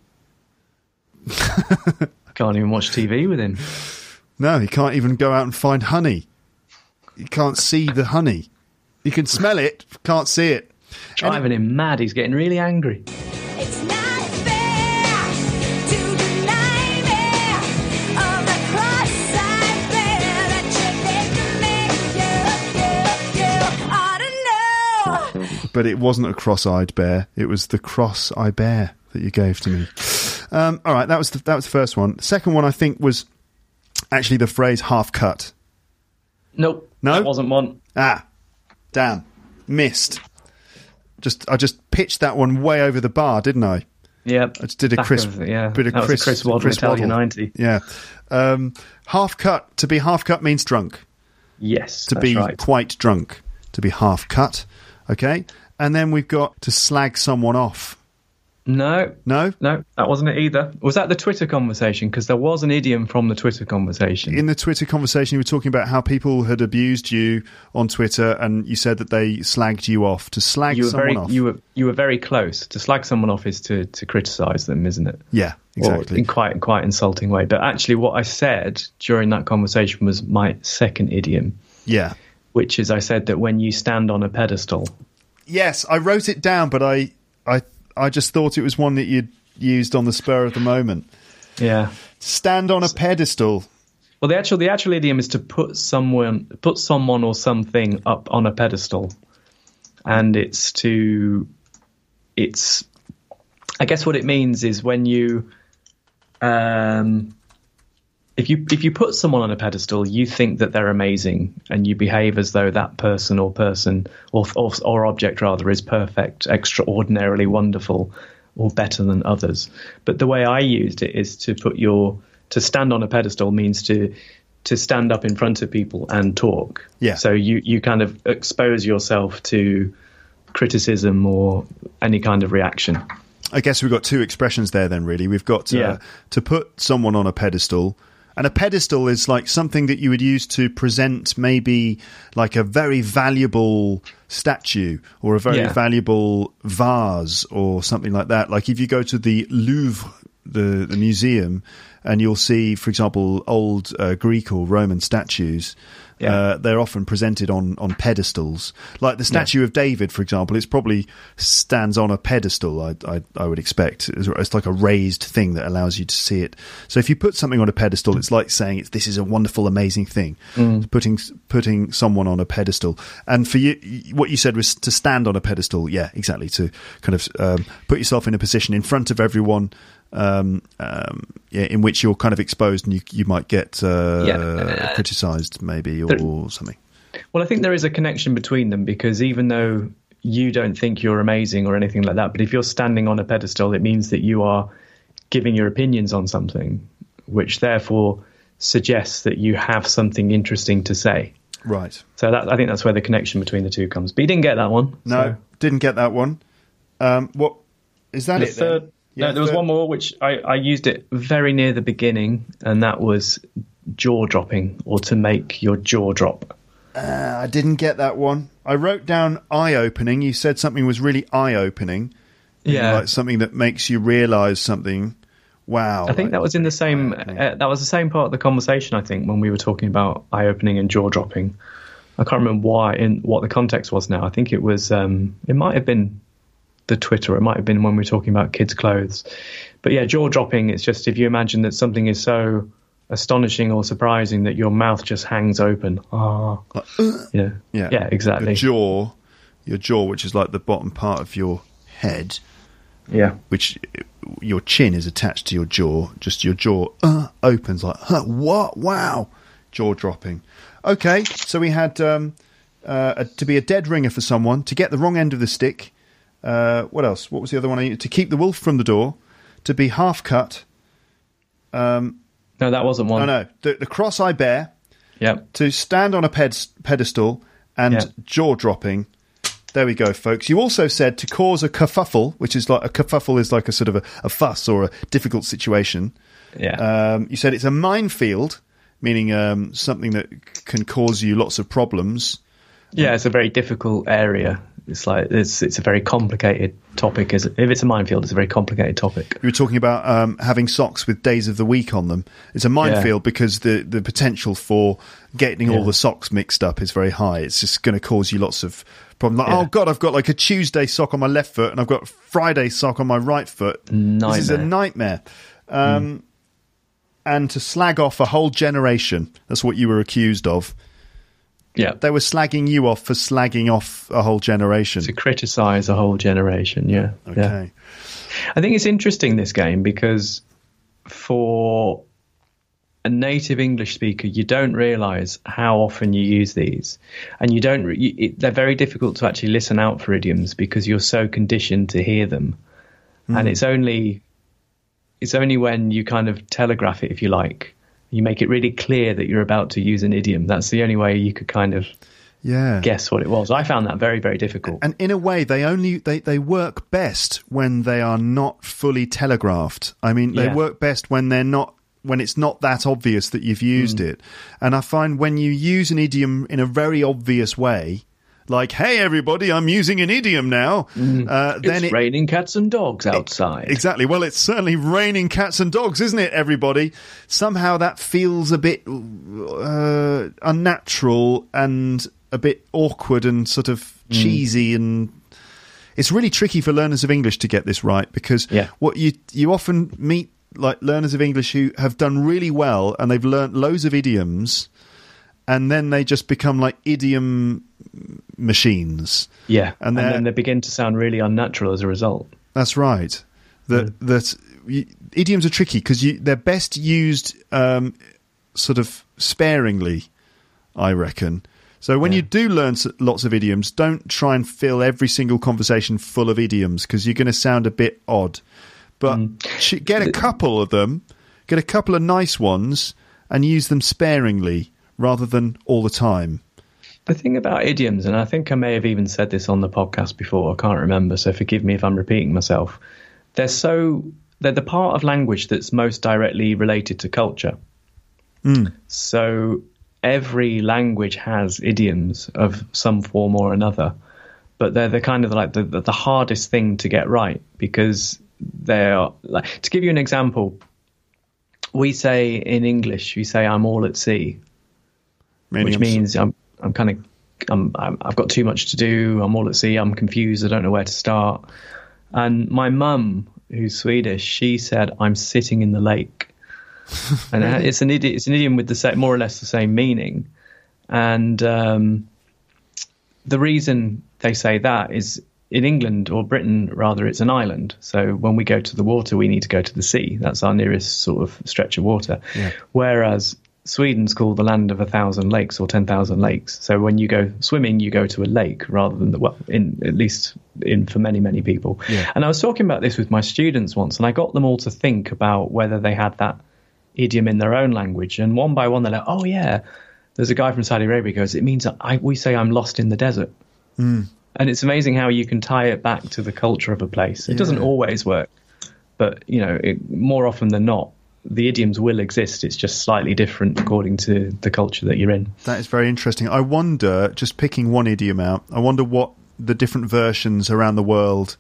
I can't even watch T V with him. No, he can't even go out and find honey. You can't see the honey. You can smell it, can't see it. Driving and, him mad. He's getting really angry. It's not fair to deny me of the cross I bear that you did to me. You, you, you ought to know. But it wasn't a cross-eyed bear. It was the cross I bear that you gave to me. Um, all right, that was the, that was the first one. The second one, I think, was actually the phrase half cut. Nope. No? That wasn't one. Ah, damn. Missed. Just I just pitched that one way over the bar, didn't I? Yeah. I just did a Back crisp of, yeah. bit of that crisp. was a Chris Waddle Chris Italian Waddle. ninety. Yeah. Um, half cut. To be half cut means drunk. Yes, To that's be right. quite drunk. To be half cut. Okay. And then we've got to slag someone off. No. No? No, that wasn't it either. Was that the Twitter conversation? Because there was an idiom from the Twitter conversation. In the Twitter conversation, you were talking about how people had abused you on Twitter, and you said that they slagged you off. To slag you were someone very, off. You were you were very close. To slag someone off is to, to criticise them, isn't it? Yeah, exactly. Or in quite quite insulting way. But actually, what I said during that conversation was my second idiom. Yeah. Which is, I said that when you stand on a pedestal. Yes, I wrote it down, but I, I, I just thought it was one that you'd used on the spur of the moment. Yeah. Stand on a pedestal. Well, the actual the actual idiom is to put someone put someone or something up on a pedestal, and it's to it's. I guess what it means is when you, um, if you if you put someone on a pedestal, you think that they're amazing, and you behave as though that person or person or or, or object rather is perfect, extraordinarily wonderful, or better than others. But the way I used it is to put your to stand on a pedestal means to to stand up in front of people and talk. Yeah. So you you kind of expose yourself to criticism or any kind of reaction. I guess we've got two expressions there then, really. We've got uh, Yeah. to put someone on a pedestal. And a pedestal is like something that you would use to present maybe like a very valuable statue or a very Yeah. valuable vase or something like that. Like if you go to the Louvre, the, the museum, and you'll see, for example, old uh, Greek or Roman statues, Yeah. uh, they're often presented on, on pedestals. Like the statue Yeah. of David, for example, it's probably stands on a pedestal, I, I, I would expect. It's, it's like a raised thing that allows you to see it. So if you put something on a pedestal, it's like saying it's, this is a wonderful, amazing thing. Mm. Putting putting someone on a pedestal. And for you, what you said was to stand on a pedestal. Yeah, exactly. To kind of um, put yourself in a position in front of everyone, um, um, yeah, in which you're kind of exposed and you, you might get uh, Yeah. criticised maybe or There- something. Well, I think there is a connection between them because even though you don't think you're amazing or anything like that, but if you're standing on a pedestal, it means that you are giving your opinions on something, which therefore suggests that you have something interesting to say. Right. So that, I think that's where the connection between the two comes. But you didn't get that one. No, so. didn't get that one. Um, what is that? The it then? third, Yeah, no, there was third- one more which I, I used it very near the beginning, and that was jaw dropping or to make your jaw drop. Uh, I didn't get that one. I wrote down eye opening. You said something was really eye opening. Yeah. Like something that makes you realise something. Wow. I think that was in the same. Uh, that was the same part of the conversation. I think when we were talking about eye opening and jaw dropping, I can't remember why in what the context was now. I think it was. Um, it might have been the Twitter. It might have been when we were talking about kids' clothes. But yeah, jaw dropping. It's just if you imagine that something is so astonishing or surprising that your mouth just hangs open. Ah, yeah, yeah, yeah, exactly. Your jaw, your jaw, which is like the bottom part of your head. Yeah. Which your chin is attached to your jaw. Just your jaw uh, opens like, huh, what? Wow. Jaw dropping. Okay, so we had um, uh, a, to be a dead ringer for someone, to get the wrong end of the stick. Uh, what else? What was the other one? I used? To keep the wolf from the door, to be half cut. Um, no, that wasn't one. No, no. The, the cross I bear. Yep. To stand on a ped- pedestal and Yep. jaw dropping. There we go, folks. You also said to cause a kerfuffle, which is like a kerfuffle is like a sort of a, a fuss or a difficult situation. Yeah. Um, you said it's a minefield, meaning um, something that can cause you lots of problems. Yeah, it's a very difficult area. It's like it's it's a very complicated topic. Is if it's a minefield, it's a very complicated topic. You were talking about um, having socks with days of the week on them. It's a minefield yeah. because the, the potential for getting yeah. all the socks mixed up is very high. It's just going to cause you lots of problems. Like, yeah. oh God, I've got like a Tuesday sock on my left foot and I've got a Friday sock on my right foot. Nightmare. This is a nightmare. Um, mm. And to slag off a whole generation. That's what you were accused of. Yeah. They were slagging you off for slagging off a whole generation. To criticise a whole generation, yeah. Okay. Yeah. I think it's interesting, this game, because for a native English speaker, you don't realise how often you use these. And you don't. You, it, they're very difficult to actually listen out for idioms because you're so conditioned to hear them. Mm. And it's only, it's only when you kind of telegraph it, if you like, you make it really clear that you're about to use an idiom. That's the only way you could kind of yeah. guess what it was. I found that very, very difficult. And in a way, they only they, they work best when they are not fully telegraphed. I mean, they yeah. work best when they're not when it's not that obvious that you've used mm. it. And I find when you use an idiom in a very obvious way, like, hey, everybody, I'm using an idiom now. Mm. Uh, then it's it, raining cats and dogs outside. Exactly. Well, it's certainly raining cats and dogs, isn't it, everybody? Somehow that feels a bit uh, unnatural and a bit awkward and sort of mm. cheesy. And it's really tricky for learners of English to get this right because yeah. what you you often meet like learners of English who have done really well and they've learnt loads of idioms and then they just become like idiom machines. Yeah, and, and then they begin to sound really unnatural as a result. That's right. That mm. that you, idioms are tricky because they're best used um, sort of sparingly, I reckon. So when yeah. you do learn lots of idioms, don't try and fill every single conversation full of idioms because you're going to sound a bit odd. But mm. get a couple of them, get a couple of nice ones, and use them sparingly rather than all the time. The thing about idioms, and I think I may have even said this on the podcast before, I can't remember, so forgive me if I'm repeating myself. They're so they're the part of language that's most directly related to culture. Mm. So every language has idioms of some form or another, but they're the kind of like the, the, the hardest thing to get right because they're like, to give you an example, we say in English, we say I'm all at sea, Meaning which I'm means so- I'm I'm kind of, I'm, I'm, I've got too much to do. I'm all at sea. I'm confused. I don't know where to start. And my mum, who's Swedish, she said, I'm sitting in the lake. And it's an idiom, it's an idiom with the same, more or less the same meaning. And um, the reason they say that is in England, or Britain rather, it's an island. So when we go to the water, we need to go to the sea. That's our nearest sort of stretch of water. Yeah. Whereas Sweden's called the land of a thousand lakes or ten thousand lakes. So when you go swimming, you go to a lake rather than the, well, in at least in for many, many people. Yeah. And I was talking about this with my students once, and I got them all to think about whether they had that idiom in their own language. And one by one, they're like, oh, yeah, there's a guy from Saudi Arabia who goes, it means I, we say I'm lost in the desert. Mm. And it's amazing how you can tie it back to the culture of a place. It yeah. doesn't always work, but, you know, it, more often than not, the idioms will exist. It's just slightly different according to the culture that you're in. That is very interesting. I wonder, just picking one idiom out, I wonder what the different versions around the world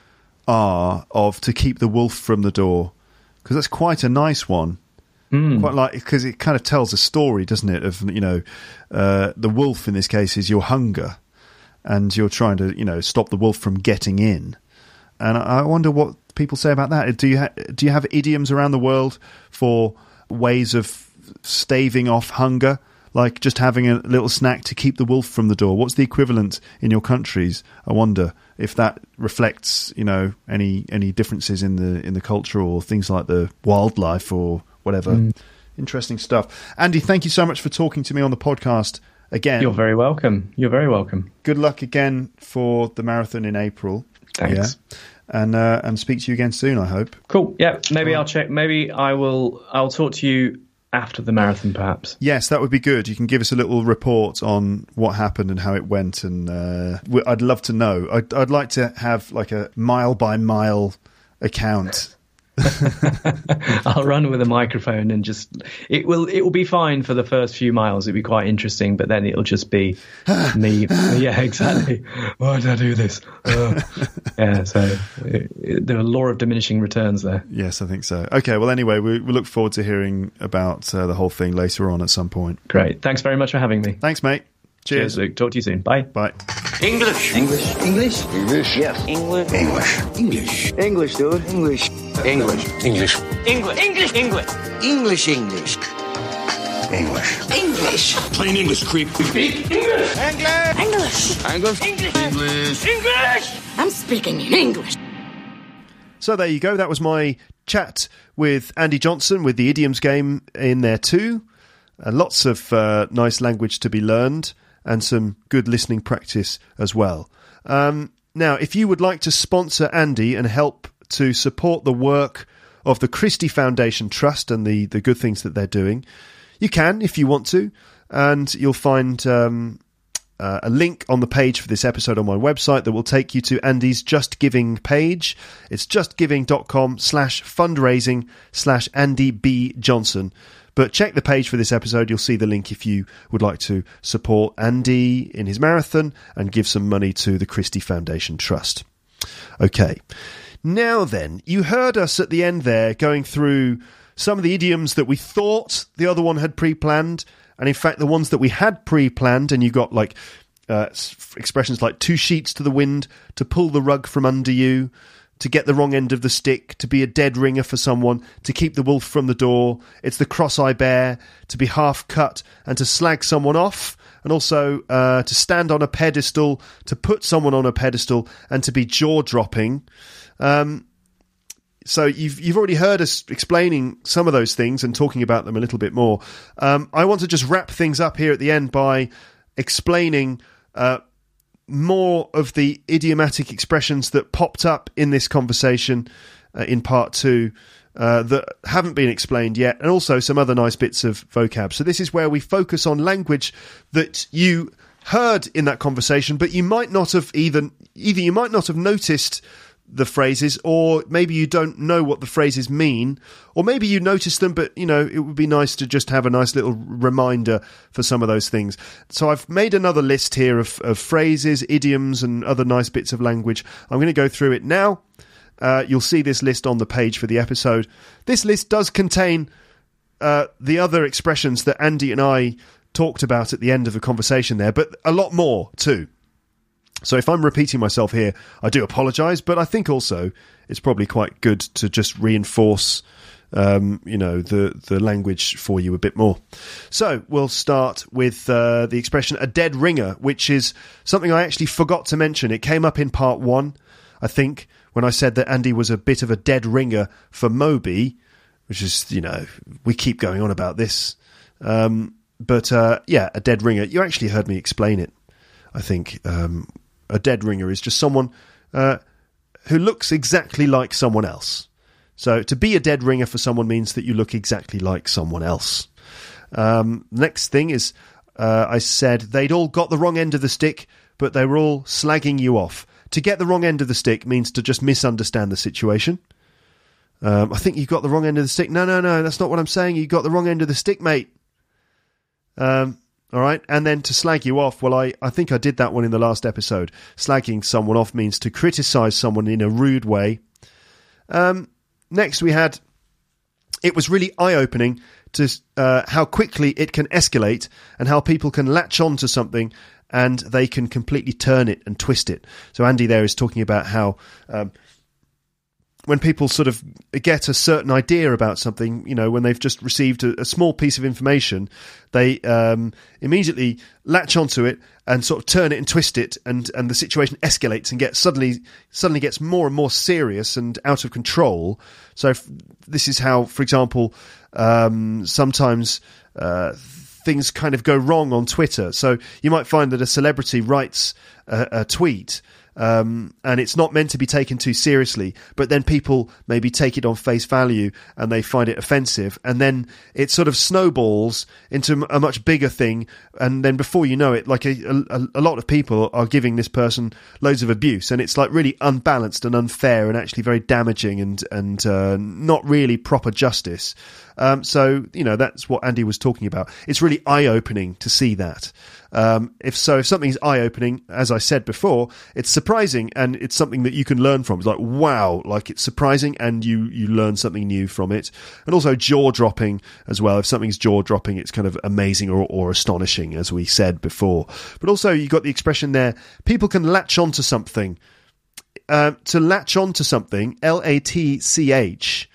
are of to keep the wolf from the door, because that's quite a nice one. Mm. Quite like, because it kind of tells a story, doesn't it? Of, you know, uh, the wolf in this case is your hunger, and you're trying to, you know, stop the wolf from getting in. And I wonder what people say about that. Do you ha- do you have idioms around the world for ways of staving off hunger, like just having a little snack to keep the wolf from the door? What's the equivalent in your countries? I wonder if that reflects, you know, any any differences in the in the culture or things like the wildlife or whatever. Mm. Interesting stuff. Andy, thank you so much for talking to me on the podcast again. You're very welcome. You're very welcome. Good luck again for the marathon in April. Thanks. Yeah. And uh, and speak to you again soon, I hope. Cool. Yeah. Maybe I'll check. Maybe I will. I'll talk to you after the marathon, perhaps. Yes, that would be good. You can give us a little report on what happened and how it went, and uh, we- I'd love to know. I'd, I'd like to have like a mile by mile account. I'll run with a microphone and just it will it will be fine for the first few miles. It'll be quite interesting, but then it'll just be me. Yeah, exactly. Why did I do this? Uh, yeah, so it, it, the law of diminishing returns there. Yes, I think so. Okay, well, anyway, we, we look forward to hearing about uh, the whole thing later on at some point. Great. Thanks very much for having me. Thanks, mate. Cheers. Cheers, Luke. Talk to you soon. Bye. Bye. English. English. English. English. Yes. English. English. English. English, dude. English. English. English. English. English. English. English. English. English. English. Plain English, creep. Speak English. English. English. English. English. English. English. I'm speaking in English. So there you go. That was my chat with Andy Johnson with the idioms game in there too. Uh, lots of uh, nice language to be learned and some good listening practice as well. Um, now, if you would like to sponsor Andy and help to support the work of the Christie Foundation Trust and the, the good things that they're doing, you can if you want to. And you'll find um, uh, a link on the page for this episode on my website that will take you to Andy's Just Giving page. It's justgiving.com slash fundraising slash Andy B. Johnson. But check the page for this episode. You'll see the link if you would like to support Andy in his marathon and give some money to the Christie Foundation Trust. Okay. Now then, you heard us at the end there going through some of the idioms that we thought the other one had pre-planned, and in fact the ones that we had pre-planned, and you got like uh, expressions like two sheets to the wind, to pull the rug from under you, to get the wrong end of the stick, to be a dead ringer for someone, to keep the wolf from the door. It's the cross-eye bear, to be half cut and to slag someone off, and also uh, to stand on a pedestal, to put someone on a pedestal, and to be jaw-dropping. Um, so you've you've already heard us explaining some of those things and talking about them a little bit more. Um, I want to just wrap things up here at the end by explaining uh, more of the idiomatic expressions that popped up in this conversation uh, in part two uh, that haven't been explained yet, and also some other nice bits of vocab. So this is where we focus on language that you heard in that conversation, but you might not have either, either you might not have noticed the phrases, or maybe you don't know what the phrases mean, or maybe you noticed them, but, you know, it would be nice to just have a nice little reminder for some of those things. So I've made another list here of, of phrases, idioms, and other nice bits of language. I'm going to go through it now. Uh, you'll see this list on the page for the episode. This list does contain uh, the other expressions that Andy and I talked about at the end of the conversation there, but a lot more too. So if I'm repeating myself here, I do apologise, but I think also it's probably quite good to just reinforce, um, you know, the, the language for you a bit more. So we'll start with uh, the expression a dead ringer, which is something I actually forgot to mention. It came up in part one, I think, when I said that Andy was a bit of a dead ringer for Moby, which is, you know, we keep going on about this. Um, but, uh, yeah, a dead ringer. You actually heard me explain it, I think. Um A dead ringer is just someone uh, who looks exactly like someone else. So to be a dead ringer for someone means that you look exactly like someone else. Um, next thing is, uh, I said they'd all got the wrong end of the stick, but they were all slagging you off. To get the wrong end of the stick means to just misunderstand the situation. Um, I think you got the wrong end of the stick. No, no, no, that's not what I'm saying. You got the wrong end of the stick, mate. Um... All right, and then to slag you off, well, I, I think I did that one in the last episode. Slagging someone off means to criticise someone in a rude way. Um, next we had, it was really eye-opening to uh, how quickly it can escalate and how people can latch on to something and they can completely turn it and twist it. So Andy there is talking about how um, when people sort of get a certain idea about something, you know, when they've just received a, a small piece of information, they um, immediately latch onto it and sort of turn it and twist it, and, and the situation escalates and gets suddenly suddenly gets more and more serious and out of control. So if, this is how, for example, um, sometimes uh, things kind of go wrong on Twitter. So you might find that a celebrity writes a, a tweet Um, and it's not meant to be taken too seriously, but then people maybe take it on face value and they find it offensive, and then it sort of snowballs into a much bigger thing, and then before you know it, like a, a, a lot of people are giving this person loads of abuse, and it's like really unbalanced and unfair and actually very damaging and, and uh, not really proper justice. Um, so, you know, that's what Andy was talking about. It's really eye-opening to see that. Um, if so, if something's eye-opening, as I said before, it's surprising and it's something that you can learn from. It's like, wow, like it's surprising and you, you learn something new from it. And also jaw-dropping as well. If something's jaw-dropping, it's kind of amazing or, or astonishing, as we said before. But also, you got the expression there, people can latch onto something. Uh, to latch onto something, L A T C H,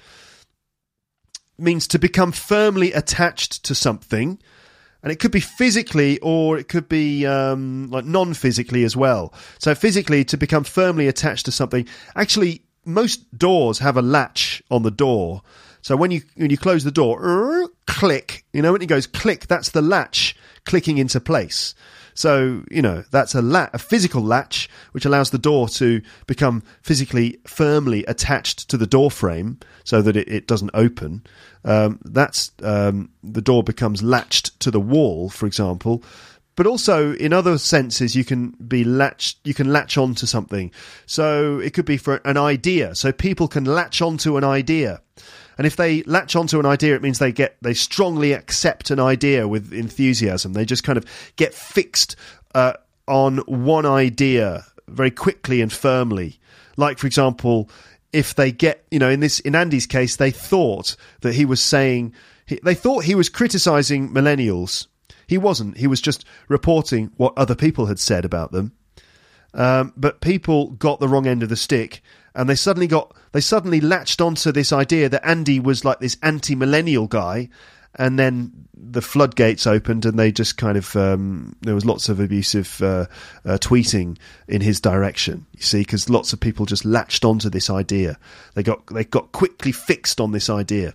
means to become firmly attached to something, and it could be physically or it could be um, like non-physically as well. So physically, to become firmly attached to something. Actually, most doors have a latch on the door. So when you when you close the door, er, click, you know, when it goes click, that's the latch clicking into place. So, you know, that's a, lat- a physical latch which allows the door to become physically firmly attached to the door frame so that it, it doesn't open. Um, that's um, the door becomes latched to the wall, for example. But also, in other senses, you can be latched. You can latch onto something. So it could be for an idea. So people can latch onto an idea. And if they latch onto an idea, it means they get they strongly accept an idea with enthusiasm. They just kind of get fixed uh, on one idea very quickly and firmly. Like, for example, if they get, you know, in this in Andy's case, they thought that he was saying he, they thought he was criticising millennials. He wasn't. He was just reporting what other people had said about them. Um, but people got the wrong end of the stick, and they suddenly got they suddenly latched onto this idea that Andy was like this anti-millennial guy, and then the floodgates opened, and they just kind of um, there was lots of abusive uh, uh, tweeting in his direction. You see, because lots of people just latched onto this idea. They got they got quickly fixed on this idea.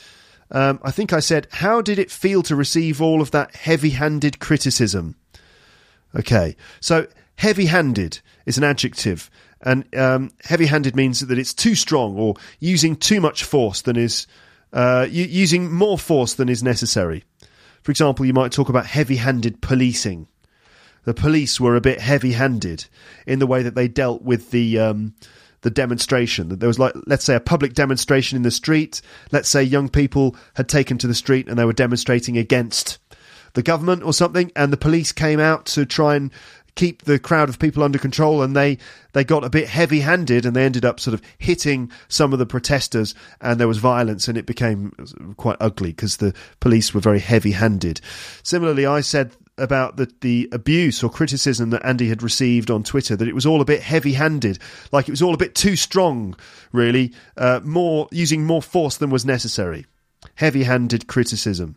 Um, I think I said, how did it feel to receive all of that heavy-handed criticism? Okay, so heavy-handed is an adjective, and um, heavy-handed means that it's too strong or using too much force than is uh, using more force than is necessary. For example, you might talk about heavy-handed policing. The police were a bit heavy-handed in the way that they dealt with the um, the demonstration. That there was, like, let's say, a public demonstration in the street. Let's say young people had taken to the street and they were demonstrating against the government or something, and the police came out to try and keep the crowd of people under control, and they, they got a bit heavy-handed, and they ended up sort of hitting some of the protesters, and there was violence, and it became quite ugly because the police were very heavy-handed. Similarly, I said about the, the abuse or criticism that Andy had received on Twitter, that it was all a bit heavy-handed, like it was all a bit too strong, really, uh, more using more force than was necessary. Heavy-handed criticism.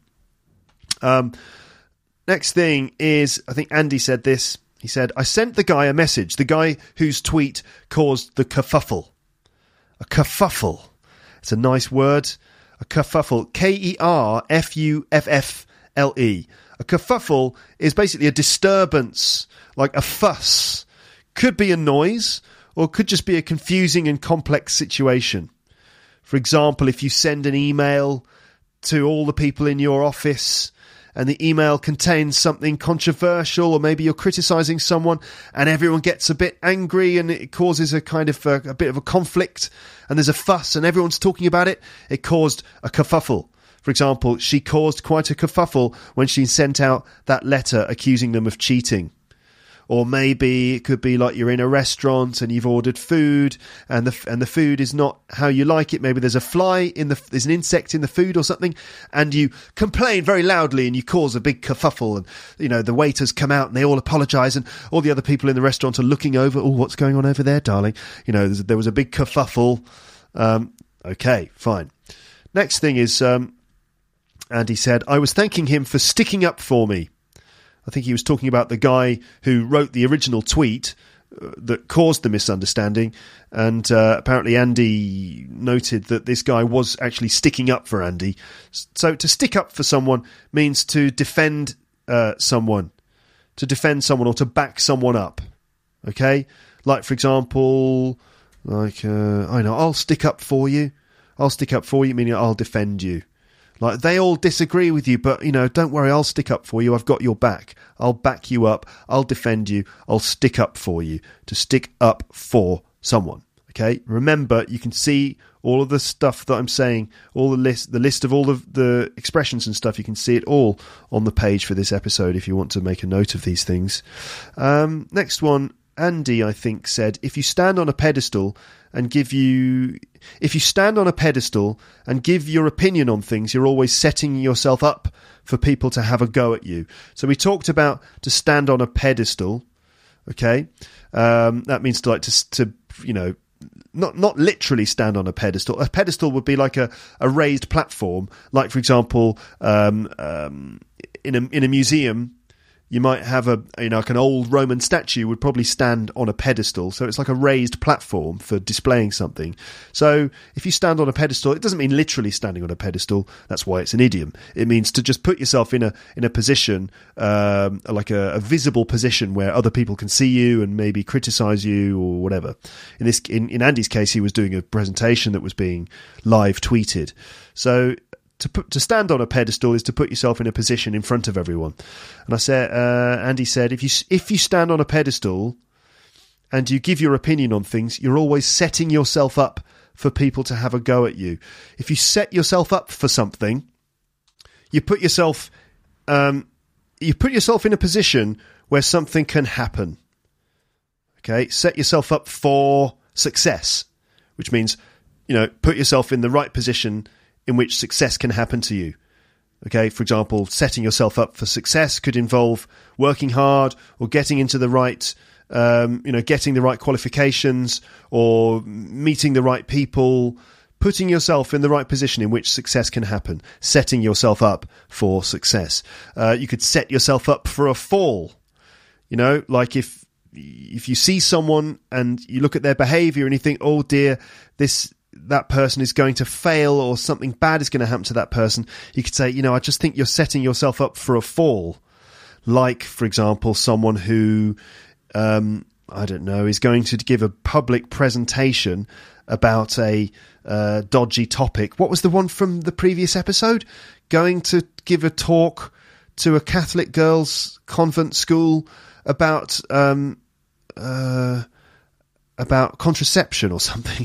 Um, next thing is, I think Andy said this, he said, I sent the guy a message, the guy whose tweet caused the kerfuffle. A kerfuffle. It's a nice word. A kerfuffle. K E R F U F F L E. A kerfuffle is basically a disturbance, like a fuss. Could be a noise, or could just be a confusing and complex situation. For example, if you send an email to all the people in your office, and the email contains something controversial, or maybe you're criticising someone, and everyone gets a bit angry, and it causes a kind of a, a bit of a conflict, and there's a fuss, and everyone's talking about it, it caused a kerfuffle. For example, she caused quite a kerfuffle when she sent out that letter accusing them of cheating. Or maybe it could be like you're in a restaurant and you've ordered food, and the and the food is not how you like it. Maybe there's a fly in the there's an insect in the food or something, and you complain very loudly and you cause a big kerfuffle. And you know the waiters come out and they all apologise, and all the other people in the restaurant are looking over. Oh, what's going on over there, darling? You know, there was a big kerfuffle. Um, okay, fine. Next thing is, um, Andy said, I was thanking him for sticking up for me. I think he was talking about the guy who wrote the original tweet uh, that caused the misunderstanding, and uh, apparently Andy noted that this guy was actually sticking up for Andy. So to stick up for someone means to defend uh, someone, to defend someone or to back someone up. Okay? Like, for example, like, uh, I know, I'll stick up for you. I'll stick up for you, meaning I'll defend you. Like, they all disagree with you, but, you know, don't worry, I'll stick up for you. I've got your back. I'll back you up. I'll defend you. I'll stick up for you. To stick up for someone. Okay? Remember, you can see all of the stuff that I'm saying, all the list, the list of all of the expressions and stuff. You can see it all on the page for this episode if you want to make a note of these things. Um, next one, Andy, I think, said, if you stand on a pedestal and give you... If you stand on a pedestal and give your opinion on things, you're always setting yourself up for people to have a go at you. So we talked about to stand on a pedestal, okay? Um, that means to, like, to, to you know, not not literally stand on a pedestal. A pedestal would be like a, a raised platform. Like, for example, um, um, in a in a museum, you might have a, you know, like an old Roman statue would probably stand on a pedestal. So it's like a raised platform for displaying something. So if you stand on a pedestal, it doesn't mean literally standing on a pedestal. That's why it's an idiom. It means to just put yourself in a in a position, um, like a, a visible position where other people can see you and maybe criticize you or whatever. In this, in, in Andy's case, he was doing a presentation that was being live tweeted. So To put, to stand on a pedestal is to put yourself in a position in front of everyone. And I said, uh, Andy said, if you if you stand on a pedestal and you give your opinion on things, you're always setting yourself up for people to have a go at you. If you set yourself up for something, you put yourself um, you put yourself in a position where something can happen. Okay, set yourself up for success, which means, you know, put yourself in the right position in which success can happen to you. Okay, for example, setting yourself up for success could involve working hard or getting into the right, um, you know, getting the right qualifications or meeting the right people, putting yourself in the right position in which success can happen, setting yourself up for success. Uh, you could set yourself up for a fall. You know, like if if you see someone and you look at their behaviour and you think, oh dear, this... that person is going to fail or something bad is going to happen to that person, you could say, you know, I just think you're setting yourself up for a fall. Like, for example, someone who, um, I don't know, is going to give a public presentation about a uh, dodgy topic. What was the one from the previous episode? Going to give a talk to a Catholic girls' convent school about... Um, uh, about contraception or something.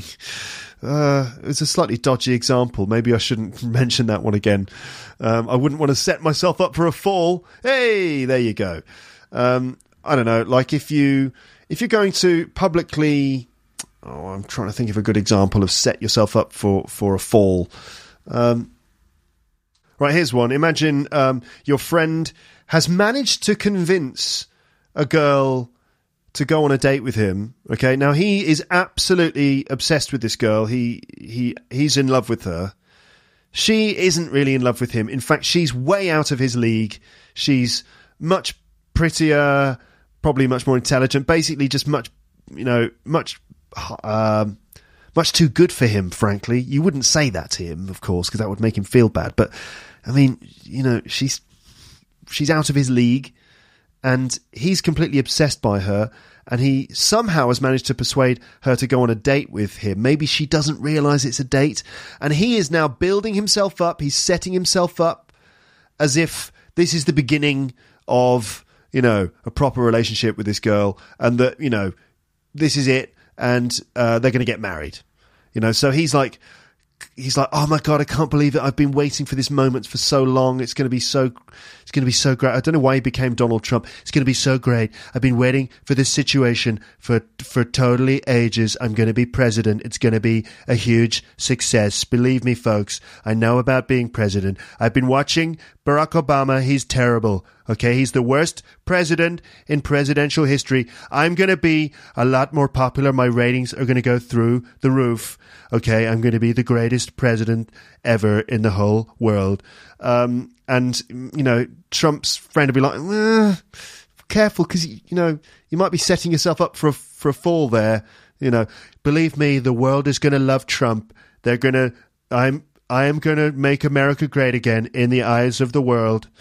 Uh, it's a slightly dodgy example. Maybe I shouldn't mention that one again. Um, I wouldn't want to set myself up for a fall. Hey, there you go. Um, I don't know. Like if you if you're going to publicly, oh, I'm trying to think of a good example of set yourself up for for a fall. Um, right, here's one. Imagine um, your friend has managed to convince a girl to go on a date with him. Okay, now he is absolutely obsessed with this girl. He he he's in love with her. She isn't really in love with him. In fact, she's way out of his league. She's much prettier, probably much more intelligent. Basically, just much, you know, much, um, much too good for him. Frankly, you wouldn't say that to him, of course, because that would make him feel bad. But I mean, you know, she's she's out of his league. And he's completely obsessed by her, and he somehow has managed to persuade her to go on a date with him. Maybe she doesn't realise it's a date, and he is now building himself up. He's setting himself up as if this is the beginning of, you know, a proper relationship with this girl, and that, you know, this is it, and uh, they're going to get married. You know, so he's like... He's like, oh my God, I can't believe it. I've been waiting for this moment for so long. It's going to be so, it's going to be so great. I don't know why he became Donald Trump. It's going to be so great. I've been waiting for this situation for, for totally ages. I'm going to be president. It's going to be a huge success. Believe me, folks. I know about being president. I've been watching Barack Obama. He's terrible. Okay. He's the worst president in presidential history. I'm going to be a lot more popular. My ratings are going to go through the roof. Okay, I'm going to be the greatest president ever in the whole world. Um, and, you know, Trump's friend would be like, eh, careful, because, you know, you might be setting yourself up for a, for a fall there. You know, believe me, the world is going to love Trump. They're going to, I'm, I am going to make America great again in the eyes of the world.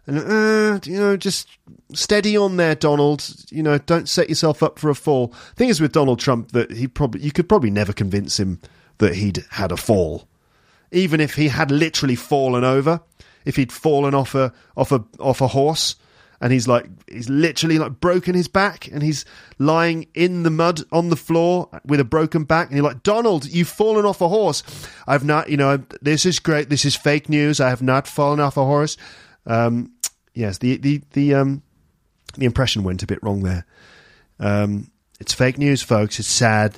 And, uh, you know, just steady on there, Donald. You know, don't set yourself up for a fall. Thing is with Donald Trump that he probably, you could probably never convince him that he'd had a fall. Even if he had literally fallen over, if he'd fallen off a, off a, off a horse, and he's like, he's literally like broken his back, and he's lying in the mud on the floor with a broken back, and you're like, Donald, you've fallen off a horse. I've not, you know, this is great. This is fake news. I have not fallen off a horse. Um, yes, the, the, the, um, the impression went a bit wrong there. Um, it's fake news, folks. It's sad.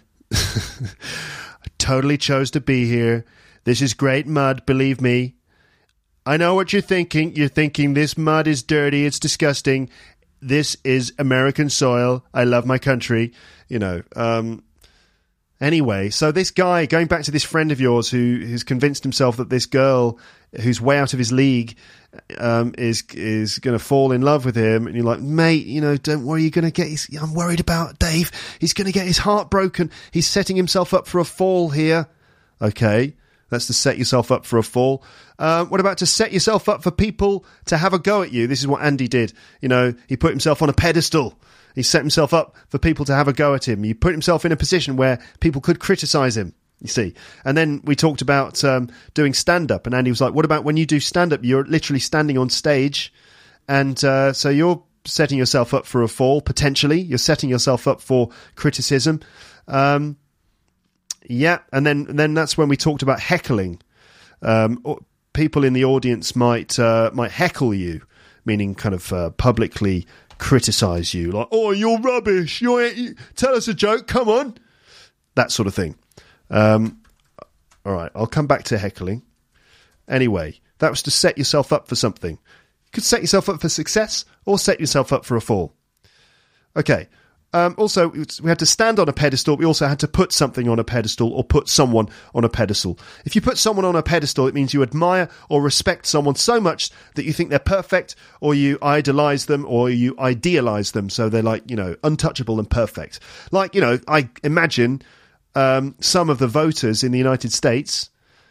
I totally chose to be here. This is great mud, believe me. I know what you're thinking. You're thinking this mud is dirty. It's disgusting. This is American soil. I love my country. You know. Um, anyway, so this guy, going back to this friend of yours who who's convinced himself that this girl who's way out of his league um, is is going to fall in love with him, and you're like, mate, you know, don't worry. You're going to get his. I'm worried about Dave. He's going to get his heart broken. He's setting himself up for a fall here. Okay. That's to set yourself up for a fall. Uh, what about to set yourself up for people to have a go at you? This is what Andy did. You know, he put himself on a pedestal. He set himself up for people to have a go at him. He put himself in a position where people could criticise him, you see. And then we talked about um, doing stand-up. And Andy was like, what about when you do stand-up? You're literally standing on stage. And uh, so you're setting yourself up for a fall, potentially. You're setting yourself up for criticism. Um Yeah, and then and then that's when we talked about heckling. Um, people in the audience might uh, might heckle you, meaning kind of uh, publicly criticise you, like, "Oh, you're rubbish! You're you, tell us a joke, come on," that sort of thing. Um, all right, I'll come back to heckling. Anyway, that was to set yourself up for something. You could set yourself up for success, or set yourself up for a fall. Okay. Um, also, we had to stand on a pedestal. We also had to put something on a pedestal or put someone on a pedestal. If you put someone on a pedestal, it means you admire or respect someone so much that you think they're perfect, or you idolize them, or you idealize them. So they're like, you know, untouchable and perfect. Like, you know, I imagine um, some of the voters in the United States.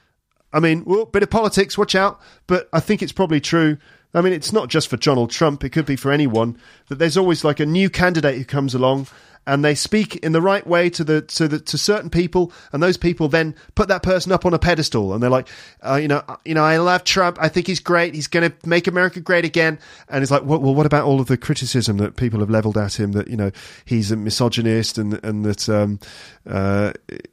I mean, well, bit of politics, watch out. But I think it's probably true. I mean, it's not just for Donald Trump. It could be for anyone. That there's always like a new candidate who comes along, and they speak in the right way to the to the to certain people, and those people then put that person up on a pedestal, and they're like, uh, you know, you know, I love Trump. I think he's great. He's going to make America great again. And it's like, well, well, what about all of the criticism that people have leveled at him? That, you know, he's a misogynist, and and that um, uh,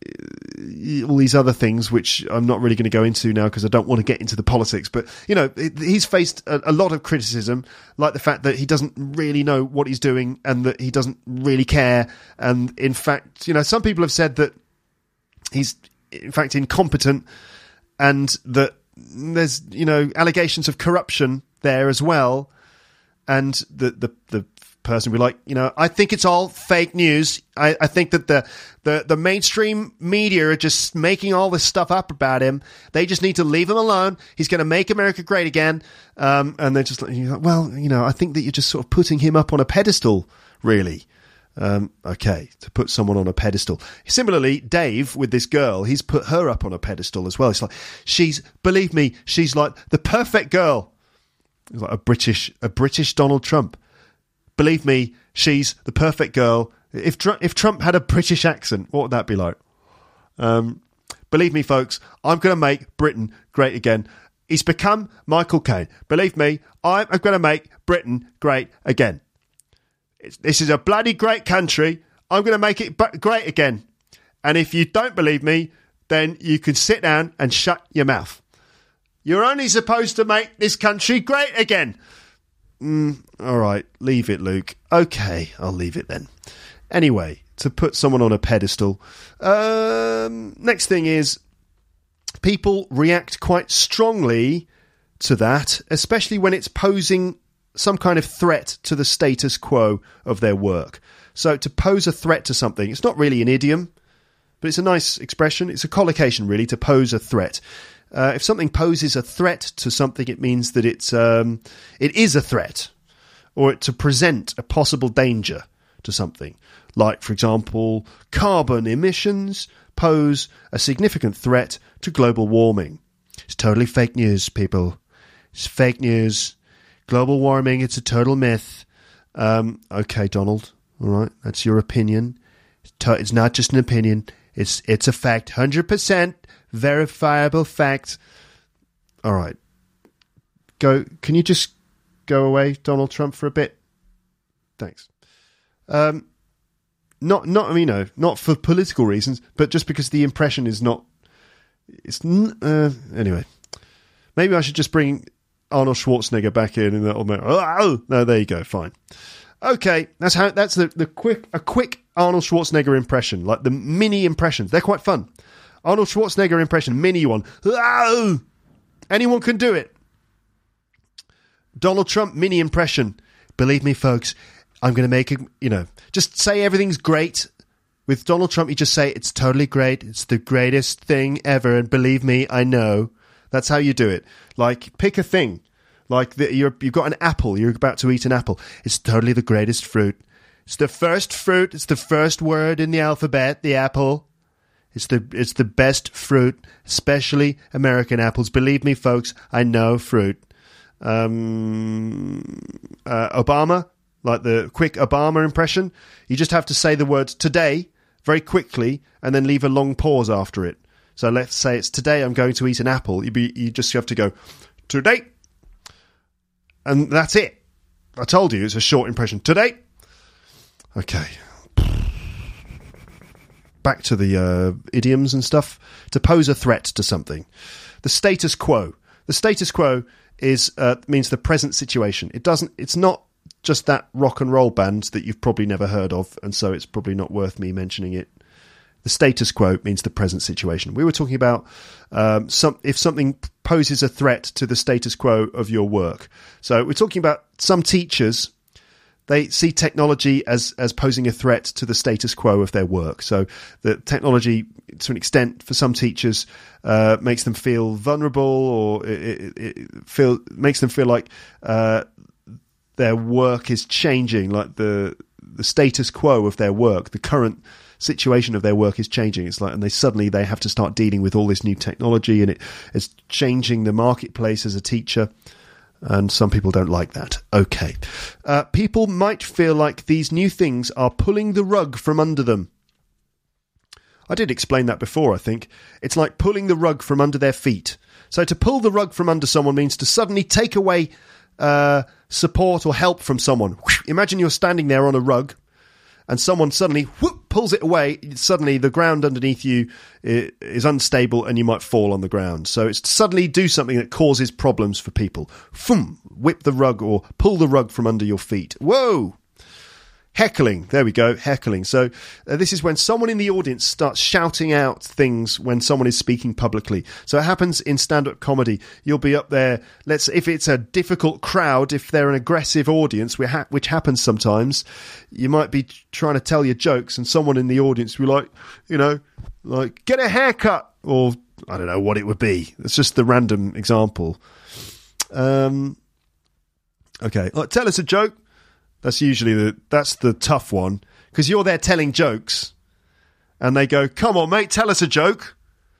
all these other things, which I'm not really going to go into now because I don't want to get into the politics. But, you know, he's faced a, a lot of criticism, like the fact that he doesn't really know what he's doing, and that he doesn't really care. And in fact, you know, some people have said that he's in fact incompetent, and that there's, you know, allegations of corruption there as well. And the the, the person will be like, you know, I think it's all fake news. I, I think that the, the, the mainstream media are just making all this stuff up about him. They just need to leave him alone. He's going to make America great again. Um, and they're just like, well, you know, I think that you're just sort of putting him up on a pedestal, really. Um, okay, to put someone on a pedestal. Similarly, Dave, with this girl, he's put her up on a pedestal as well. It's like, she's, believe me, she's like the perfect girl. It's like a British, a British Donald Trump. Believe me, she's the perfect girl. If Tr- if Trump had a British accent, what would that be like? Um, believe me, folks, I'm going to make Britain great again. He's become Michael Caine. Believe me, I'm going to make Britain great again. It's, this is a bloody great country. I'm going to make it b- great again. And if you don't believe me, then you can sit down and shut your mouth. You're only supposed to make this country great again. Mm, all right, leave it, Luke. Okay, I'll leave it then. Anyway, to put someone on a pedestal. Um, next thing is, people react quite strongly to that, especially when it's posing some kind of threat to the status quo of their work. So to pose a threat to something, it's not really an idiom, but it's a nice expression. It's a collocation, really, to pose a threat. Uh, if something poses a threat to something, it means that it's um, it is a threat, or to present a possible danger to something. Like, for example, carbon emissions pose a significant threat to global warming. It's totally fake news, people. It's fake news. Global warming, it's a total myth. Um, okay, Donald. All right, that's your opinion. It's, to- it's not just an opinion. It's it's a fact. one hundred percent verifiable fact. All right. Go. Can you just go away, Donald Trump, for a bit? Thanks. Um, not not you know not for political reasons, but just because the impression is not. It's n- uh, anyway. Maybe I should just bring Arnold Schwarzenegger back in, and that'll make. Oh no, there you go. Fine. Okay, that's how. That's the, the quick a quick Arnold Schwarzenegger impression, like the mini impressions. They're quite fun. Arnold Schwarzenegger impression, mini one. Oh, anyone can do it. Donald Trump mini impression. Believe me, folks, I'm going to make it. You know, just say everything's great. With Donald Trump, you just say it's totally great. It's the greatest thing ever, and believe me, I know. That's how you do it. Like, pick a thing. Like, the, you're, you've got an apple. You're about to eat an apple. It's totally the greatest fruit. It's the first fruit. It's the first word in the alphabet, the apple. It's the it's the best fruit, especially American apples. Believe me, folks, I know fruit. Um, uh, Obama, like the quick Obama impression. You just have to say the word today very quickly and then leave a long pause after it. So let's say it's today I'm going to eat an apple. You be you just have to go, today. And that's it. I told you it's a short impression. Today. Okay. Back to the uh, idioms and stuff. To pose a threat to something. The status quo. The status quo is uh, means the present situation. It doesn't. It's not just that rock and roll band that you've probably never heard of, and so it's probably not worth me mentioning it. The status quo means the present situation. We were talking about um, some, if something poses a threat to the status quo of your work. So we're talking about some teachers, they see technology as, as posing a threat to the status quo of their work. So the technology, to an extent, for some teachers, uh, makes them feel vulnerable, or it, it, it feel makes them feel like uh, their work is changing, like the the status quo of their work, the current situation of their work is changing. It's like, and they suddenly they have to start dealing with all this new technology, and it it's changing the marketplace as a teacher. And some people don't like that. Okay. Uh, people might feel like these new things are pulling the rug from under them. I did explain that before, I think. It's like pulling the rug from under their feet. So to pull the rug from under someone means to suddenly take away uh, support or help from someone. Imagine you're standing there on a rug, and someone suddenly whoop, pulls it away. Suddenly the ground underneath you is unstable and you might fall on the ground. So it's to suddenly do something that causes problems for people. Boom, whip the rug or pull the rug from under your feet. Whoa! Heckling. There we go, heckling. So uh, this is when someone in the audience starts shouting out things when someone is speaking publicly. So it happens in stand-up comedy. You'll be up there, let's if it's a difficult crowd, if they're an aggressive audience, which happens sometimes, you might be trying to tell your jokes and someone in the audience will be like, you know, like, get a haircut, or I don't know what it would be. It's just the random example. Um, okay, like, tell us a joke. That's usually the that's the tough one, because you're there telling jokes, and they go, "Come on, mate, tell us a joke."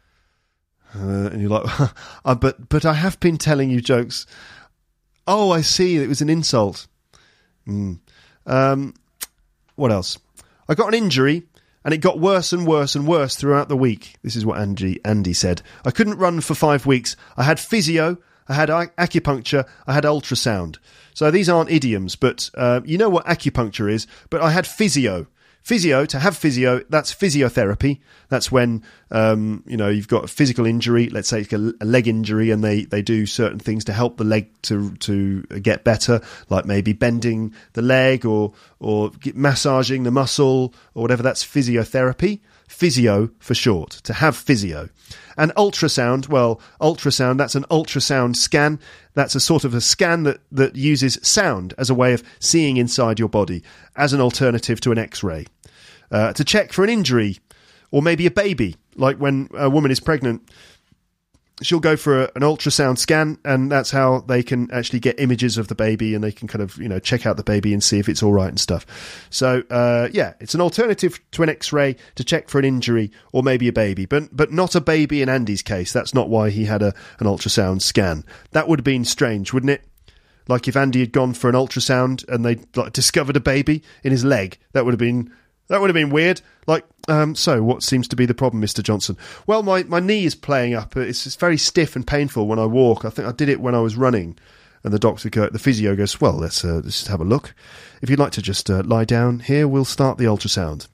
Uh, and you're like, uh, "But but I have been telling you jokes." Oh, I see. It was an insult. Mm. Um, what else? I got an injury, and it got worse and worse and worse throughout the week. This is what Andy Andy said. I couldn't run for five weeks. I had physio. I had acupuncture, I had ultrasound. So these aren't idioms, but uh, you know what acupuncture is. But I had physio. Physio, to have physio, that's physiotherapy. That's when, um, you know, you've got a physical injury, let's say it's a leg injury, and they, they do certain things to help the leg to to get better, like maybe bending the leg or, or massaging the muscle or whatever. That's physiotherapy. Physio for short, to have physio. And ultrasound, well, ultrasound, that's an ultrasound scan. That's a sort of a scan that, that uses sound as a way of seeing inside your body, as an alternative to an X-ray. Uh, to check for an injury, or maybe a baby, like when a woman is pregnant, she'll go for a, an ultrasound scan, and that's how they can actually get images of the baby, and they can kind of, you know, check out the baby and see if it's all right and stuff. So, uh, yeah, it's an alternative to an X-ray to check for an injury or maybe a baby, but but not a baby in Andy's case. That's not why he had a an ultrasound scan. That would have been strange, wouldn't it? Like if Andy had gone for an ultrasound and they like discovered a baby in his leg, that would have been that would have been weird. Like, um, so what seems to be the problem, Mister Johnson? Well, my, my knee is playing up. It's, it's very stiff and painful when I walk. I think I did it when I was running. And the doctor, go, the physio goes, well, let's, uh, let's just have a look. If you'd like to just uh, lie down here, we'll start the ultrasound.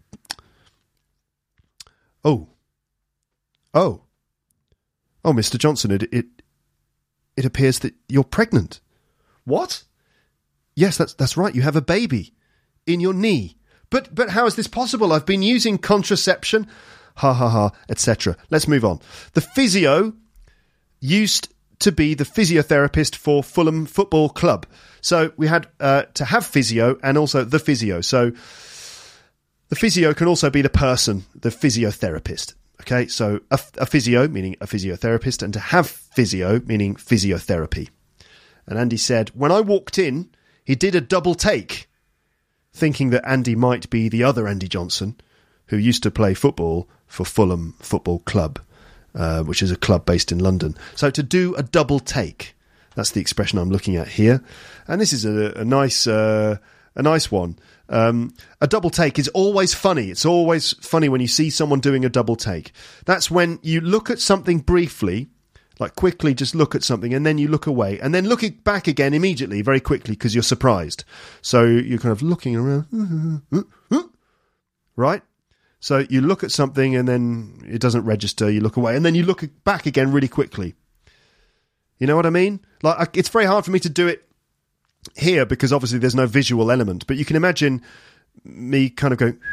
Oh. Oh. Oh, Mister Johnson, it, it, it appears that you're pregnant. What? Yes, that's that's right. You have a baby in your knee. But but how is this possible? I've been using contraception. Ha ha ha, et cetera. Let's move on. The physio used to be the physiotherapist for Fulham Football Club. So we had uh, to have physio and also the physio. So the physio can also be the person, the physiotherapist. Okay, so a, a physio, meaning a physiotherapist, and to have physio, meaning physiotherapy. And Andy said, when I walked in, he did a double take, thinking that Andy might be the other Andy Johnson, who used to play football for Fulham Football Club, uh, which is a club based in London. So to do a double take, that's the expression I'm looking at here. And this is a, a nice uh, a nice one. Um, a double take is always funny. It's always funny when you see someone doing a double take. That's when you look at something briefly, like quickly just look at something, and then you look away, and then look back again immediately, very quickly, because you're surprised. So you're kind of looking around, right? So you look at something, and then it doesn't register, you look away, and then you look back again really quickly. You know what I mean? Like, it's very hard for me to do it here, because obviously there's no visual element, but you can imagine me kind of going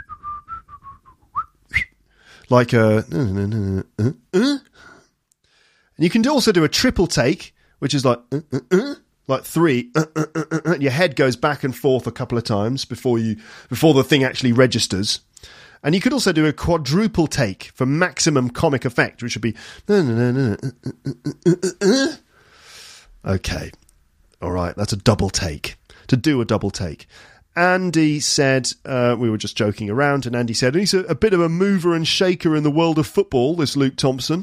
like a... And you can also do a triple take, which is like uh, uh, uh, like three. Uh, uh, uh, uh, your head goes back and forth a couple of times before you before the thing actually registers. And you could also do a quadruple take for maximum comic effect, which would be uh, uh, uh, uh, uh. Okay, all right. That's a double take. To do a double take. Andy said, uh, we were just joking around, and Andy said, he's a, a bit of a mover and shaker in the world of football, this Luke Thompson.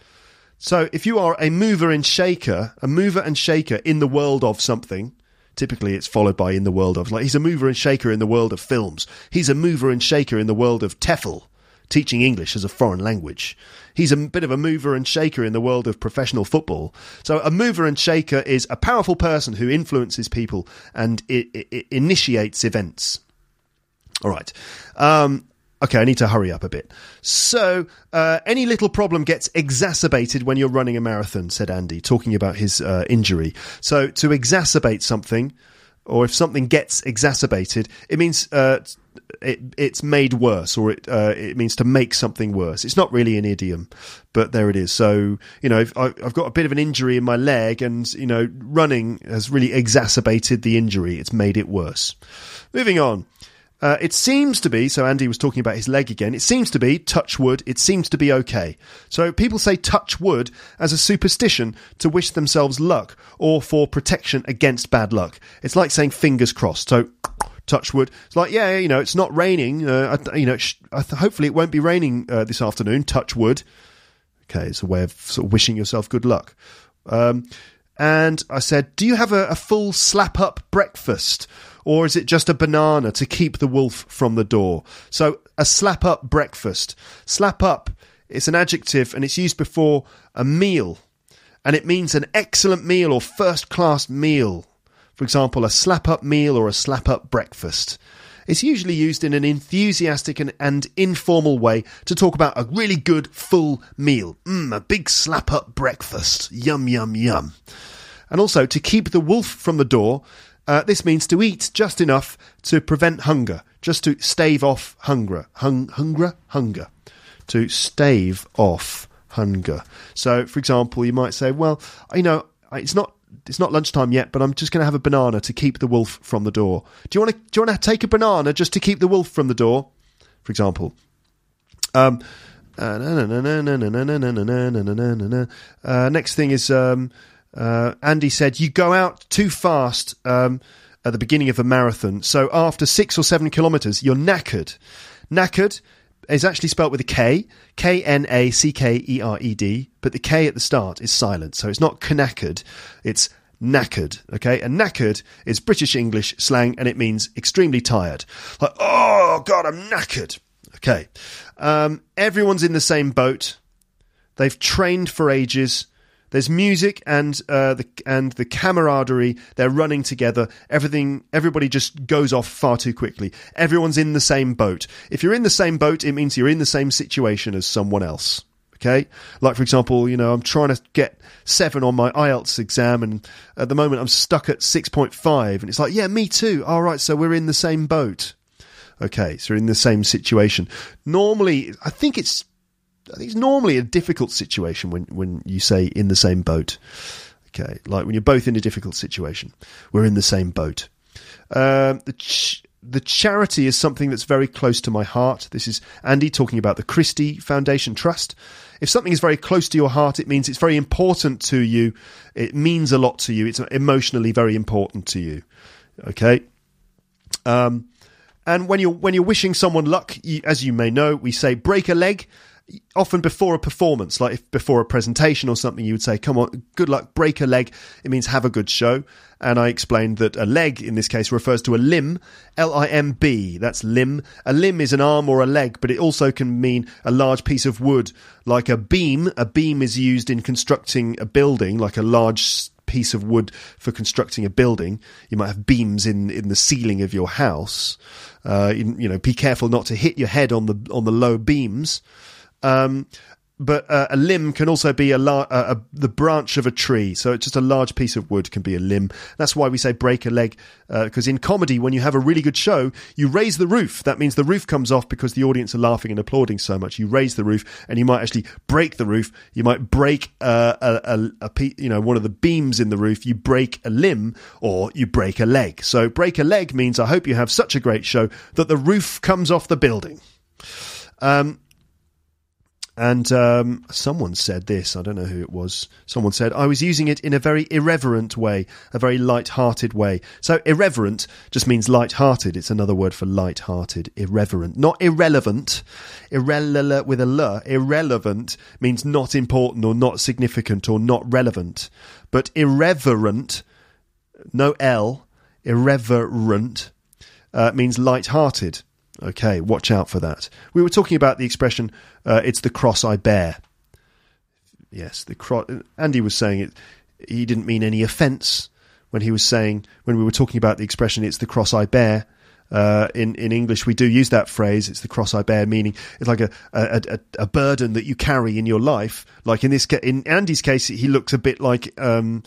So if you are a mover and shaker, a mover and shaker in the world of something, typically it's followed by in the world of, like he's a mover and shaker in the world of films. He's a mover and shaker in the world of TEFL, teaching English as a foreign language. He's a bit of a mover and shaker in the world of professional football. So a mover and shaker is a powerful person who influences people and it, it, it initiates events. All right. Um... Okay, I need to hurry up a bit. So, uh, any little problem gets exacerbated when you're running a marathon, said Andy, talking about his uh, injury. So, to exacerbate something, or if something gets exacerbated, it means uh, it, it's made worse, or it uh, it means to make something worse. It's not really an idiom, but there it is. So, you know, if I, I've got a bit of an injury in my leg, and, you know, running has really exacerbated the injury. It's made it worse. Moving on. Uh, it seems to be, so Andy was talking about his leg again, it seems to be, touch wood, it seems to be okay. So people say touch wood as a superstition to wish themselves luck or for protection against bad luck. It's like saying fingers crossed. So touch wood. It's like, yeah, you know, it's not raining. Uh, you know, sh- hopefully it won't be raining uh, this afternoon. Touch wood. Okay, it's a way of sort of wishing yourself good luck. Um, and I said, do you have a, a full slap-up breakfast? Or is it just a banana to keep the wolf from the door? So a slap-up breakfast. Slap up, it's an adjective and it's used before a meal. And it means an excellent meal or first-class meal. For example, a slap-up meal or a slap-up breakfast. It's usually used in an enthusiastic and, and informal way to talk about a really good full meal. Mmm, a big slap-up breakfast. Yum, yum, yum. And also, to keep the wolf from the door... Uh, this means to eat just enough to prevent hunger, just to stave off hunger. Hung, hunger? Hunger. To stave off hunger. So, for example, you might say, well, you know, it's not it's not lunchtime yet, but I'm just going to have a banana to keep the wolf from the door. Do you want to do you want to take a banana just to keep the wolf from the door? For example. Um, uh, next thing is... Um, Uh, Andy said, you go out too fast um, at the beginning of a marathon. So after six or seven kilometres, you're knackered. Knackered is actually spelt with a K, K N A C K E R E D, but the K at the start is silent. So it's not knackered, it's knackered. Okay, and knackered is British English slang, and it means extremely tired. Like, oh God, I'm knackered. Okay, um, everyone's in the same boat. They've trained for ages. There's music and uh, the and the camaraderie. They're running together. Everything, everybody just goes off far too quickly. Everyone's in the same boat. If you're in the same boat, it means you're in the same situation as someone else. Okay, like for example, you know, I'm trying to get seven on my I E L T S exam, and at the moment I'm stuck at six point five, and it's like, yeah, me too. All right, so we're in the same boat. Okay, so we're in the same situation. Normally, I think it's. I think it's normally a difficult situation when, when you say in the same boat. Okay, like when you're both in a difficult situation. We're in the same boat. Um, the, ch- the charity is something that's very close to my heart. This is Andy talking about the Christie Foundation Trust. If something is very close to your heart, it means it's very important to you. It means a lot to you. It's emotionally very important to you. Okay? Um, and when you're, when you're wishing someone luck, you, as you may know, we say break a leg. Often before a performance, like if before a presentation or something, you would say, come on, good luck, break a leg. It means have a good show. And I explained that a leg, in this case, refers to a limb, L I M B, that's limb. A limb is an arm or a leg, but it also can mean a large piece of wood, like a beam. A beam is used in constructing a building, like a large piece of wood for constructing a building. You might have beams in, in the ceiling of your house. Uh, in, you know, be careful not to hit your head on the on the low beams. Um, but uh, a limb can also be a, la- a, a the branch of a tree. So it's just a large piece of wood can be a limb. That's why we say break a leg, because uh, in comedy, when you have a really good show, you raise the roof. That means the roof comes off because the audience are laughing and applauding so much. You raise the roof, and you might actually break the roof. You might break uh, a, a, a pe- you know one of the beams in the roof. You break a limb, or you break a leg. So break a leg means I hope you have such a great show that the roof comes off the building. Um. And um, someone said this, I don't know who it was. Someone said, I was using it in a very irreverent way, a very light-hearted way. So irreverent just means light-hearted. It's another word for light-hearted, irreverent. Not irrelevant, irrelevant with a L. Irrelevant means not important or not significant or not relevant. But irreverent, no L, irreverent, uh, means light-hearted. Okay, watch out for that. We were talking about the expression, uh, it's the cross I bear. Yes, the cross. Andy was saying it. He didn't mean any offence when he was saying, when we were talking about the expression, it's the cross I bear. Uh, in, in English, we do use that phrase, it's the cross I bear, meaning it's like a, a, a, a burden that you carry in your life. Like in this, in Andy's case, he looks a bit like um,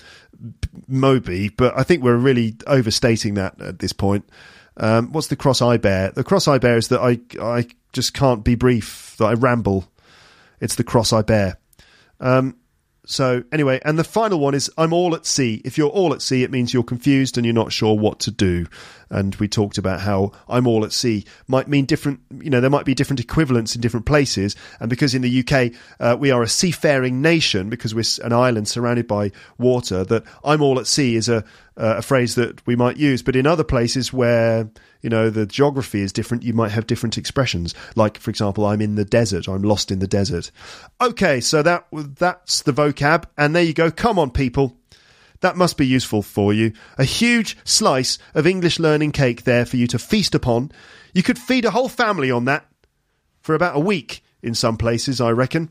Moby, but I think we're really overstating that at this point. Um, what's the cross I bear? The cross I bear is that I I just can't be brief, that I ramble. It's the cross I bear. Um, so anyway, and the final one is I'm all at sea. If you're all at sea, it means you're confused and you're not sure what to do. And we talked about how I'm all at sea might mean different, you know, there might be different equivalents in different places. And because in the U K, uh, we are a seafaring nation, because we're an island surrounded by water, that I'm all at sea is a, uh, a phrase that we might use. But in other places where, you know, the geography is different, you might have different expressions. Like, for example, I'm in the desert, I'm lost in the desert. Okay, so that that's the vocab. And there you go. Come on, people. That must be useful for you. A huge slice of English learning cake there for you to feast upon. You could feed a whole family on that for about a week in some places, I reckon.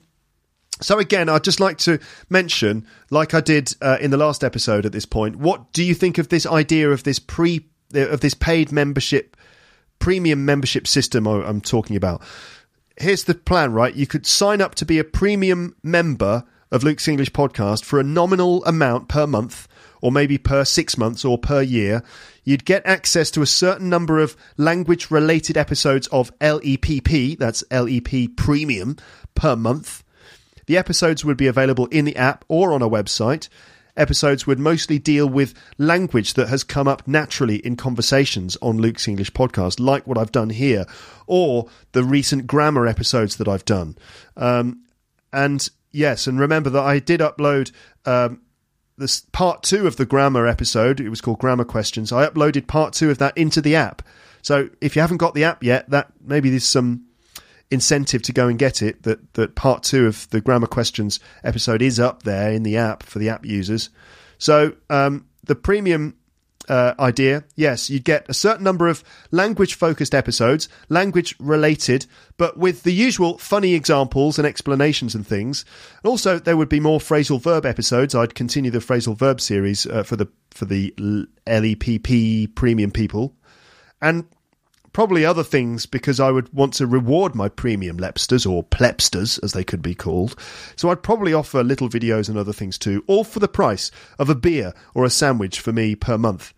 So again, I'd just like to mention, like I did uh, in the last episode at this point, what do you think of this idea of this pre of this paid membership, premium membership system I'm talking about? Here's the plan, right? You could sign up to be a premium member of Luke's English Podcast for a nominal amount per month, or maybe per six months or per year. You'd get access to a certain number of language-related episodes of L E P P, that's L E P Premium, per month. The episodes would be available in the app or on a website. Episodes would mostly deal with language that has come up naturally in conversations on Luke's English Podcast, like what I've done here, or the recent grammar episodes that I've done. Um, and yes, and remember that I did upload um, this part two of the grammar episode. It was called Grammar Questions. I uploaded part two of that into the app. So if you haven't got the app yet, that maybe there's some incentive to go and get it, that, that part two of the Grammar Questions episode is up there in the app for the app users. So um, the premium uh, idea, yes, you'd get a certain number of language-focused episodes, language-related, but with the usual funny examples and explanations and things. And also, there would be more phrasal verb episodes. I'd continue the phrasal verb series uh, for the for the L E P P premium people. And probably other things, because I would want to reward my premium lepsters, or plepsters as they could be called. So I'd probably offer little videos and other things too, all for the price of a beer or a sandwich for me per month.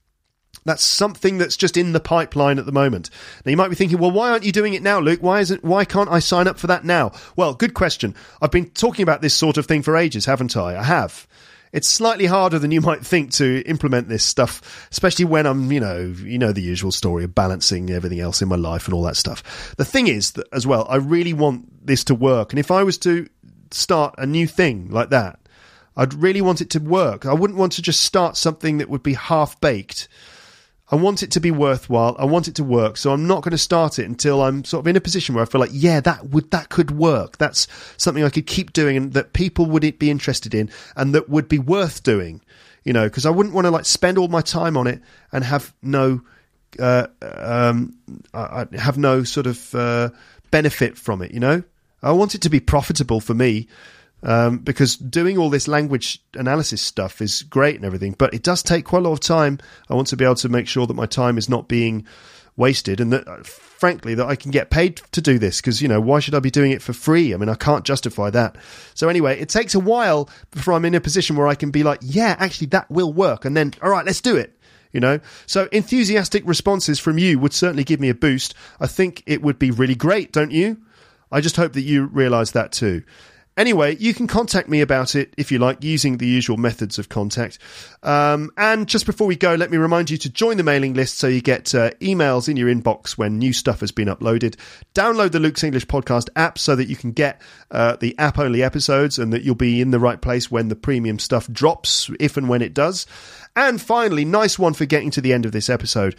That's something that's just in the pipeline at the moment. Now you might be thinking, well, why aren't you doing it now, Luke? Why isn't? Why can't I sign up for that now? Well, good question. I've been talking about this sort of thing for ages, haven't I? I have. It's slightly harder than you might think to implement this stuff, especially when I'm, you know, you know the usual story of balancing everything else in my life and all that stuff. The thing is that, as well, I really want this to work. And if I was to start a new thing like that, I'd really want it to work. I wouldn't want to just start something that would be half-baked. I want it to be worthwhile. I want it to work. So I'm not going to start it until I'm sort of in a position where I feel like, yeah, that would that could work. That's something I could keep doing and that people would be interested in and that would be worth doing. You know, because I wouldn't want to like spend all my time on it and have no, uh, um, I have no sort of uh, benefit from it. You know, I want it to be profitable for me. Um, because doing all this language analysis stuff is great and everything, but it does take quite a lot of time. I want to be able to make sure that my time is not being wasted and that, uh, frankly, that I can get paid to do this because, you know, why should I be doing it for free? I mean, I can't justify that. So anyway, it takes a while before I'm in a position where I can be like, yeah, actually, that will work. And then, all right, let's do it. You know, so enthusiastic responses from you would certainly give me a boost. I think it would be really great, don't you? I just hope that you realise that too. Anyway, you can contact me about it, if you like, using the usual methods of contact. Um, and just before we go, let me remind you to join the mailing list so you get uh, emails in your inbox when new stuff has been uploaded. Download the Luke's English Podcast app so that you can get uh, the app-only episodes and that you'll be in the right place when the premium stuff drops, if and when it does. And finally, nice one for getting to the end of this episode.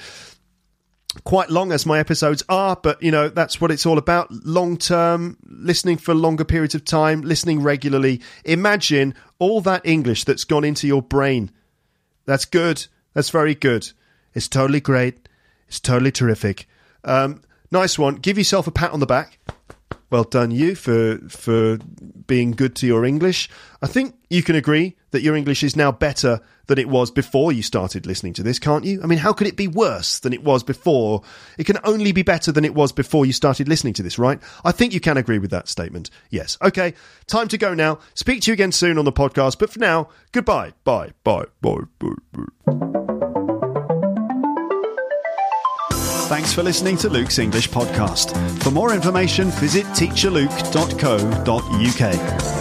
Quite long as my episodes are, but, you know, that's what it's all about. Long-term, listening for longer periods of time, listening regularly. Imagine all that English that's gone into your brain. That's good. That's very good. It's totally great. It's totally terrific. Um, nice one. Give yourself a pat on the back. Well done, you, for for being good to your English. I think you can agree that your English is now better than it was before you started listening to this, can't you? I mean, how could it be worse than it was before? It can only be better than it was before you started listening to this, right? I think you can agree with that statement. Yes. Okay, time to go now. Speak to you again soon on the podcast, but for now, goodbye. Bye. Bye. Bye. Bye. Bye. Thanks for listening to Luke's English Podcast. For more information, visit teacher luke dot co dot uk.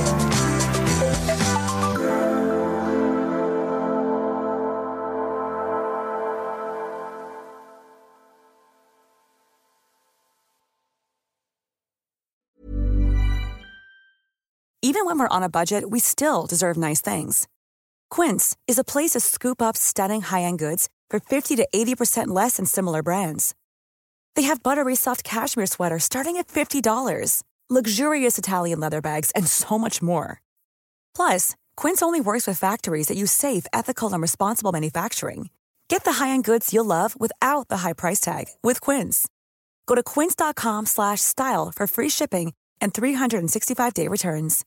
Even when we're on a budget, we still deserve nice things. Quince is a place to scoop up stunning high-end goods for fifty to eighty percent less than similar brands. They have buttery soft cashmere sweaters starting at fifty dollars, luxurious Italian leather bags, and so much more. Plus, Quince only works with factories that use safe, ethical, and responsible manufacturing. Get the high-end goods you'll love without the high price tag with Quince. Go to quince.com slash style for free shipping and three sixty-five day returns.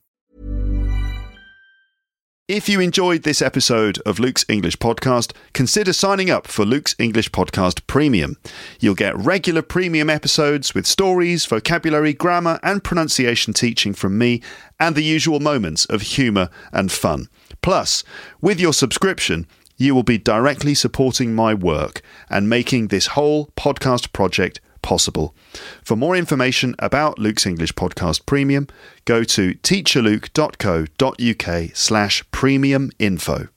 If you enjoyed this episode of Luke's English Podcast, consider signing up for Luke's English Podcast Premium. You'll get regular premium episodes with stories, vocabulary, grammar, and pronunciation teaching from me, and the usual moments of humour and fun. Plus, with your subscription, you will be directly supporting my work and making this whole podcast project possible. For more information about Luke's English Podcast Premium, go to teacher luke dot co dot uk slash premium info.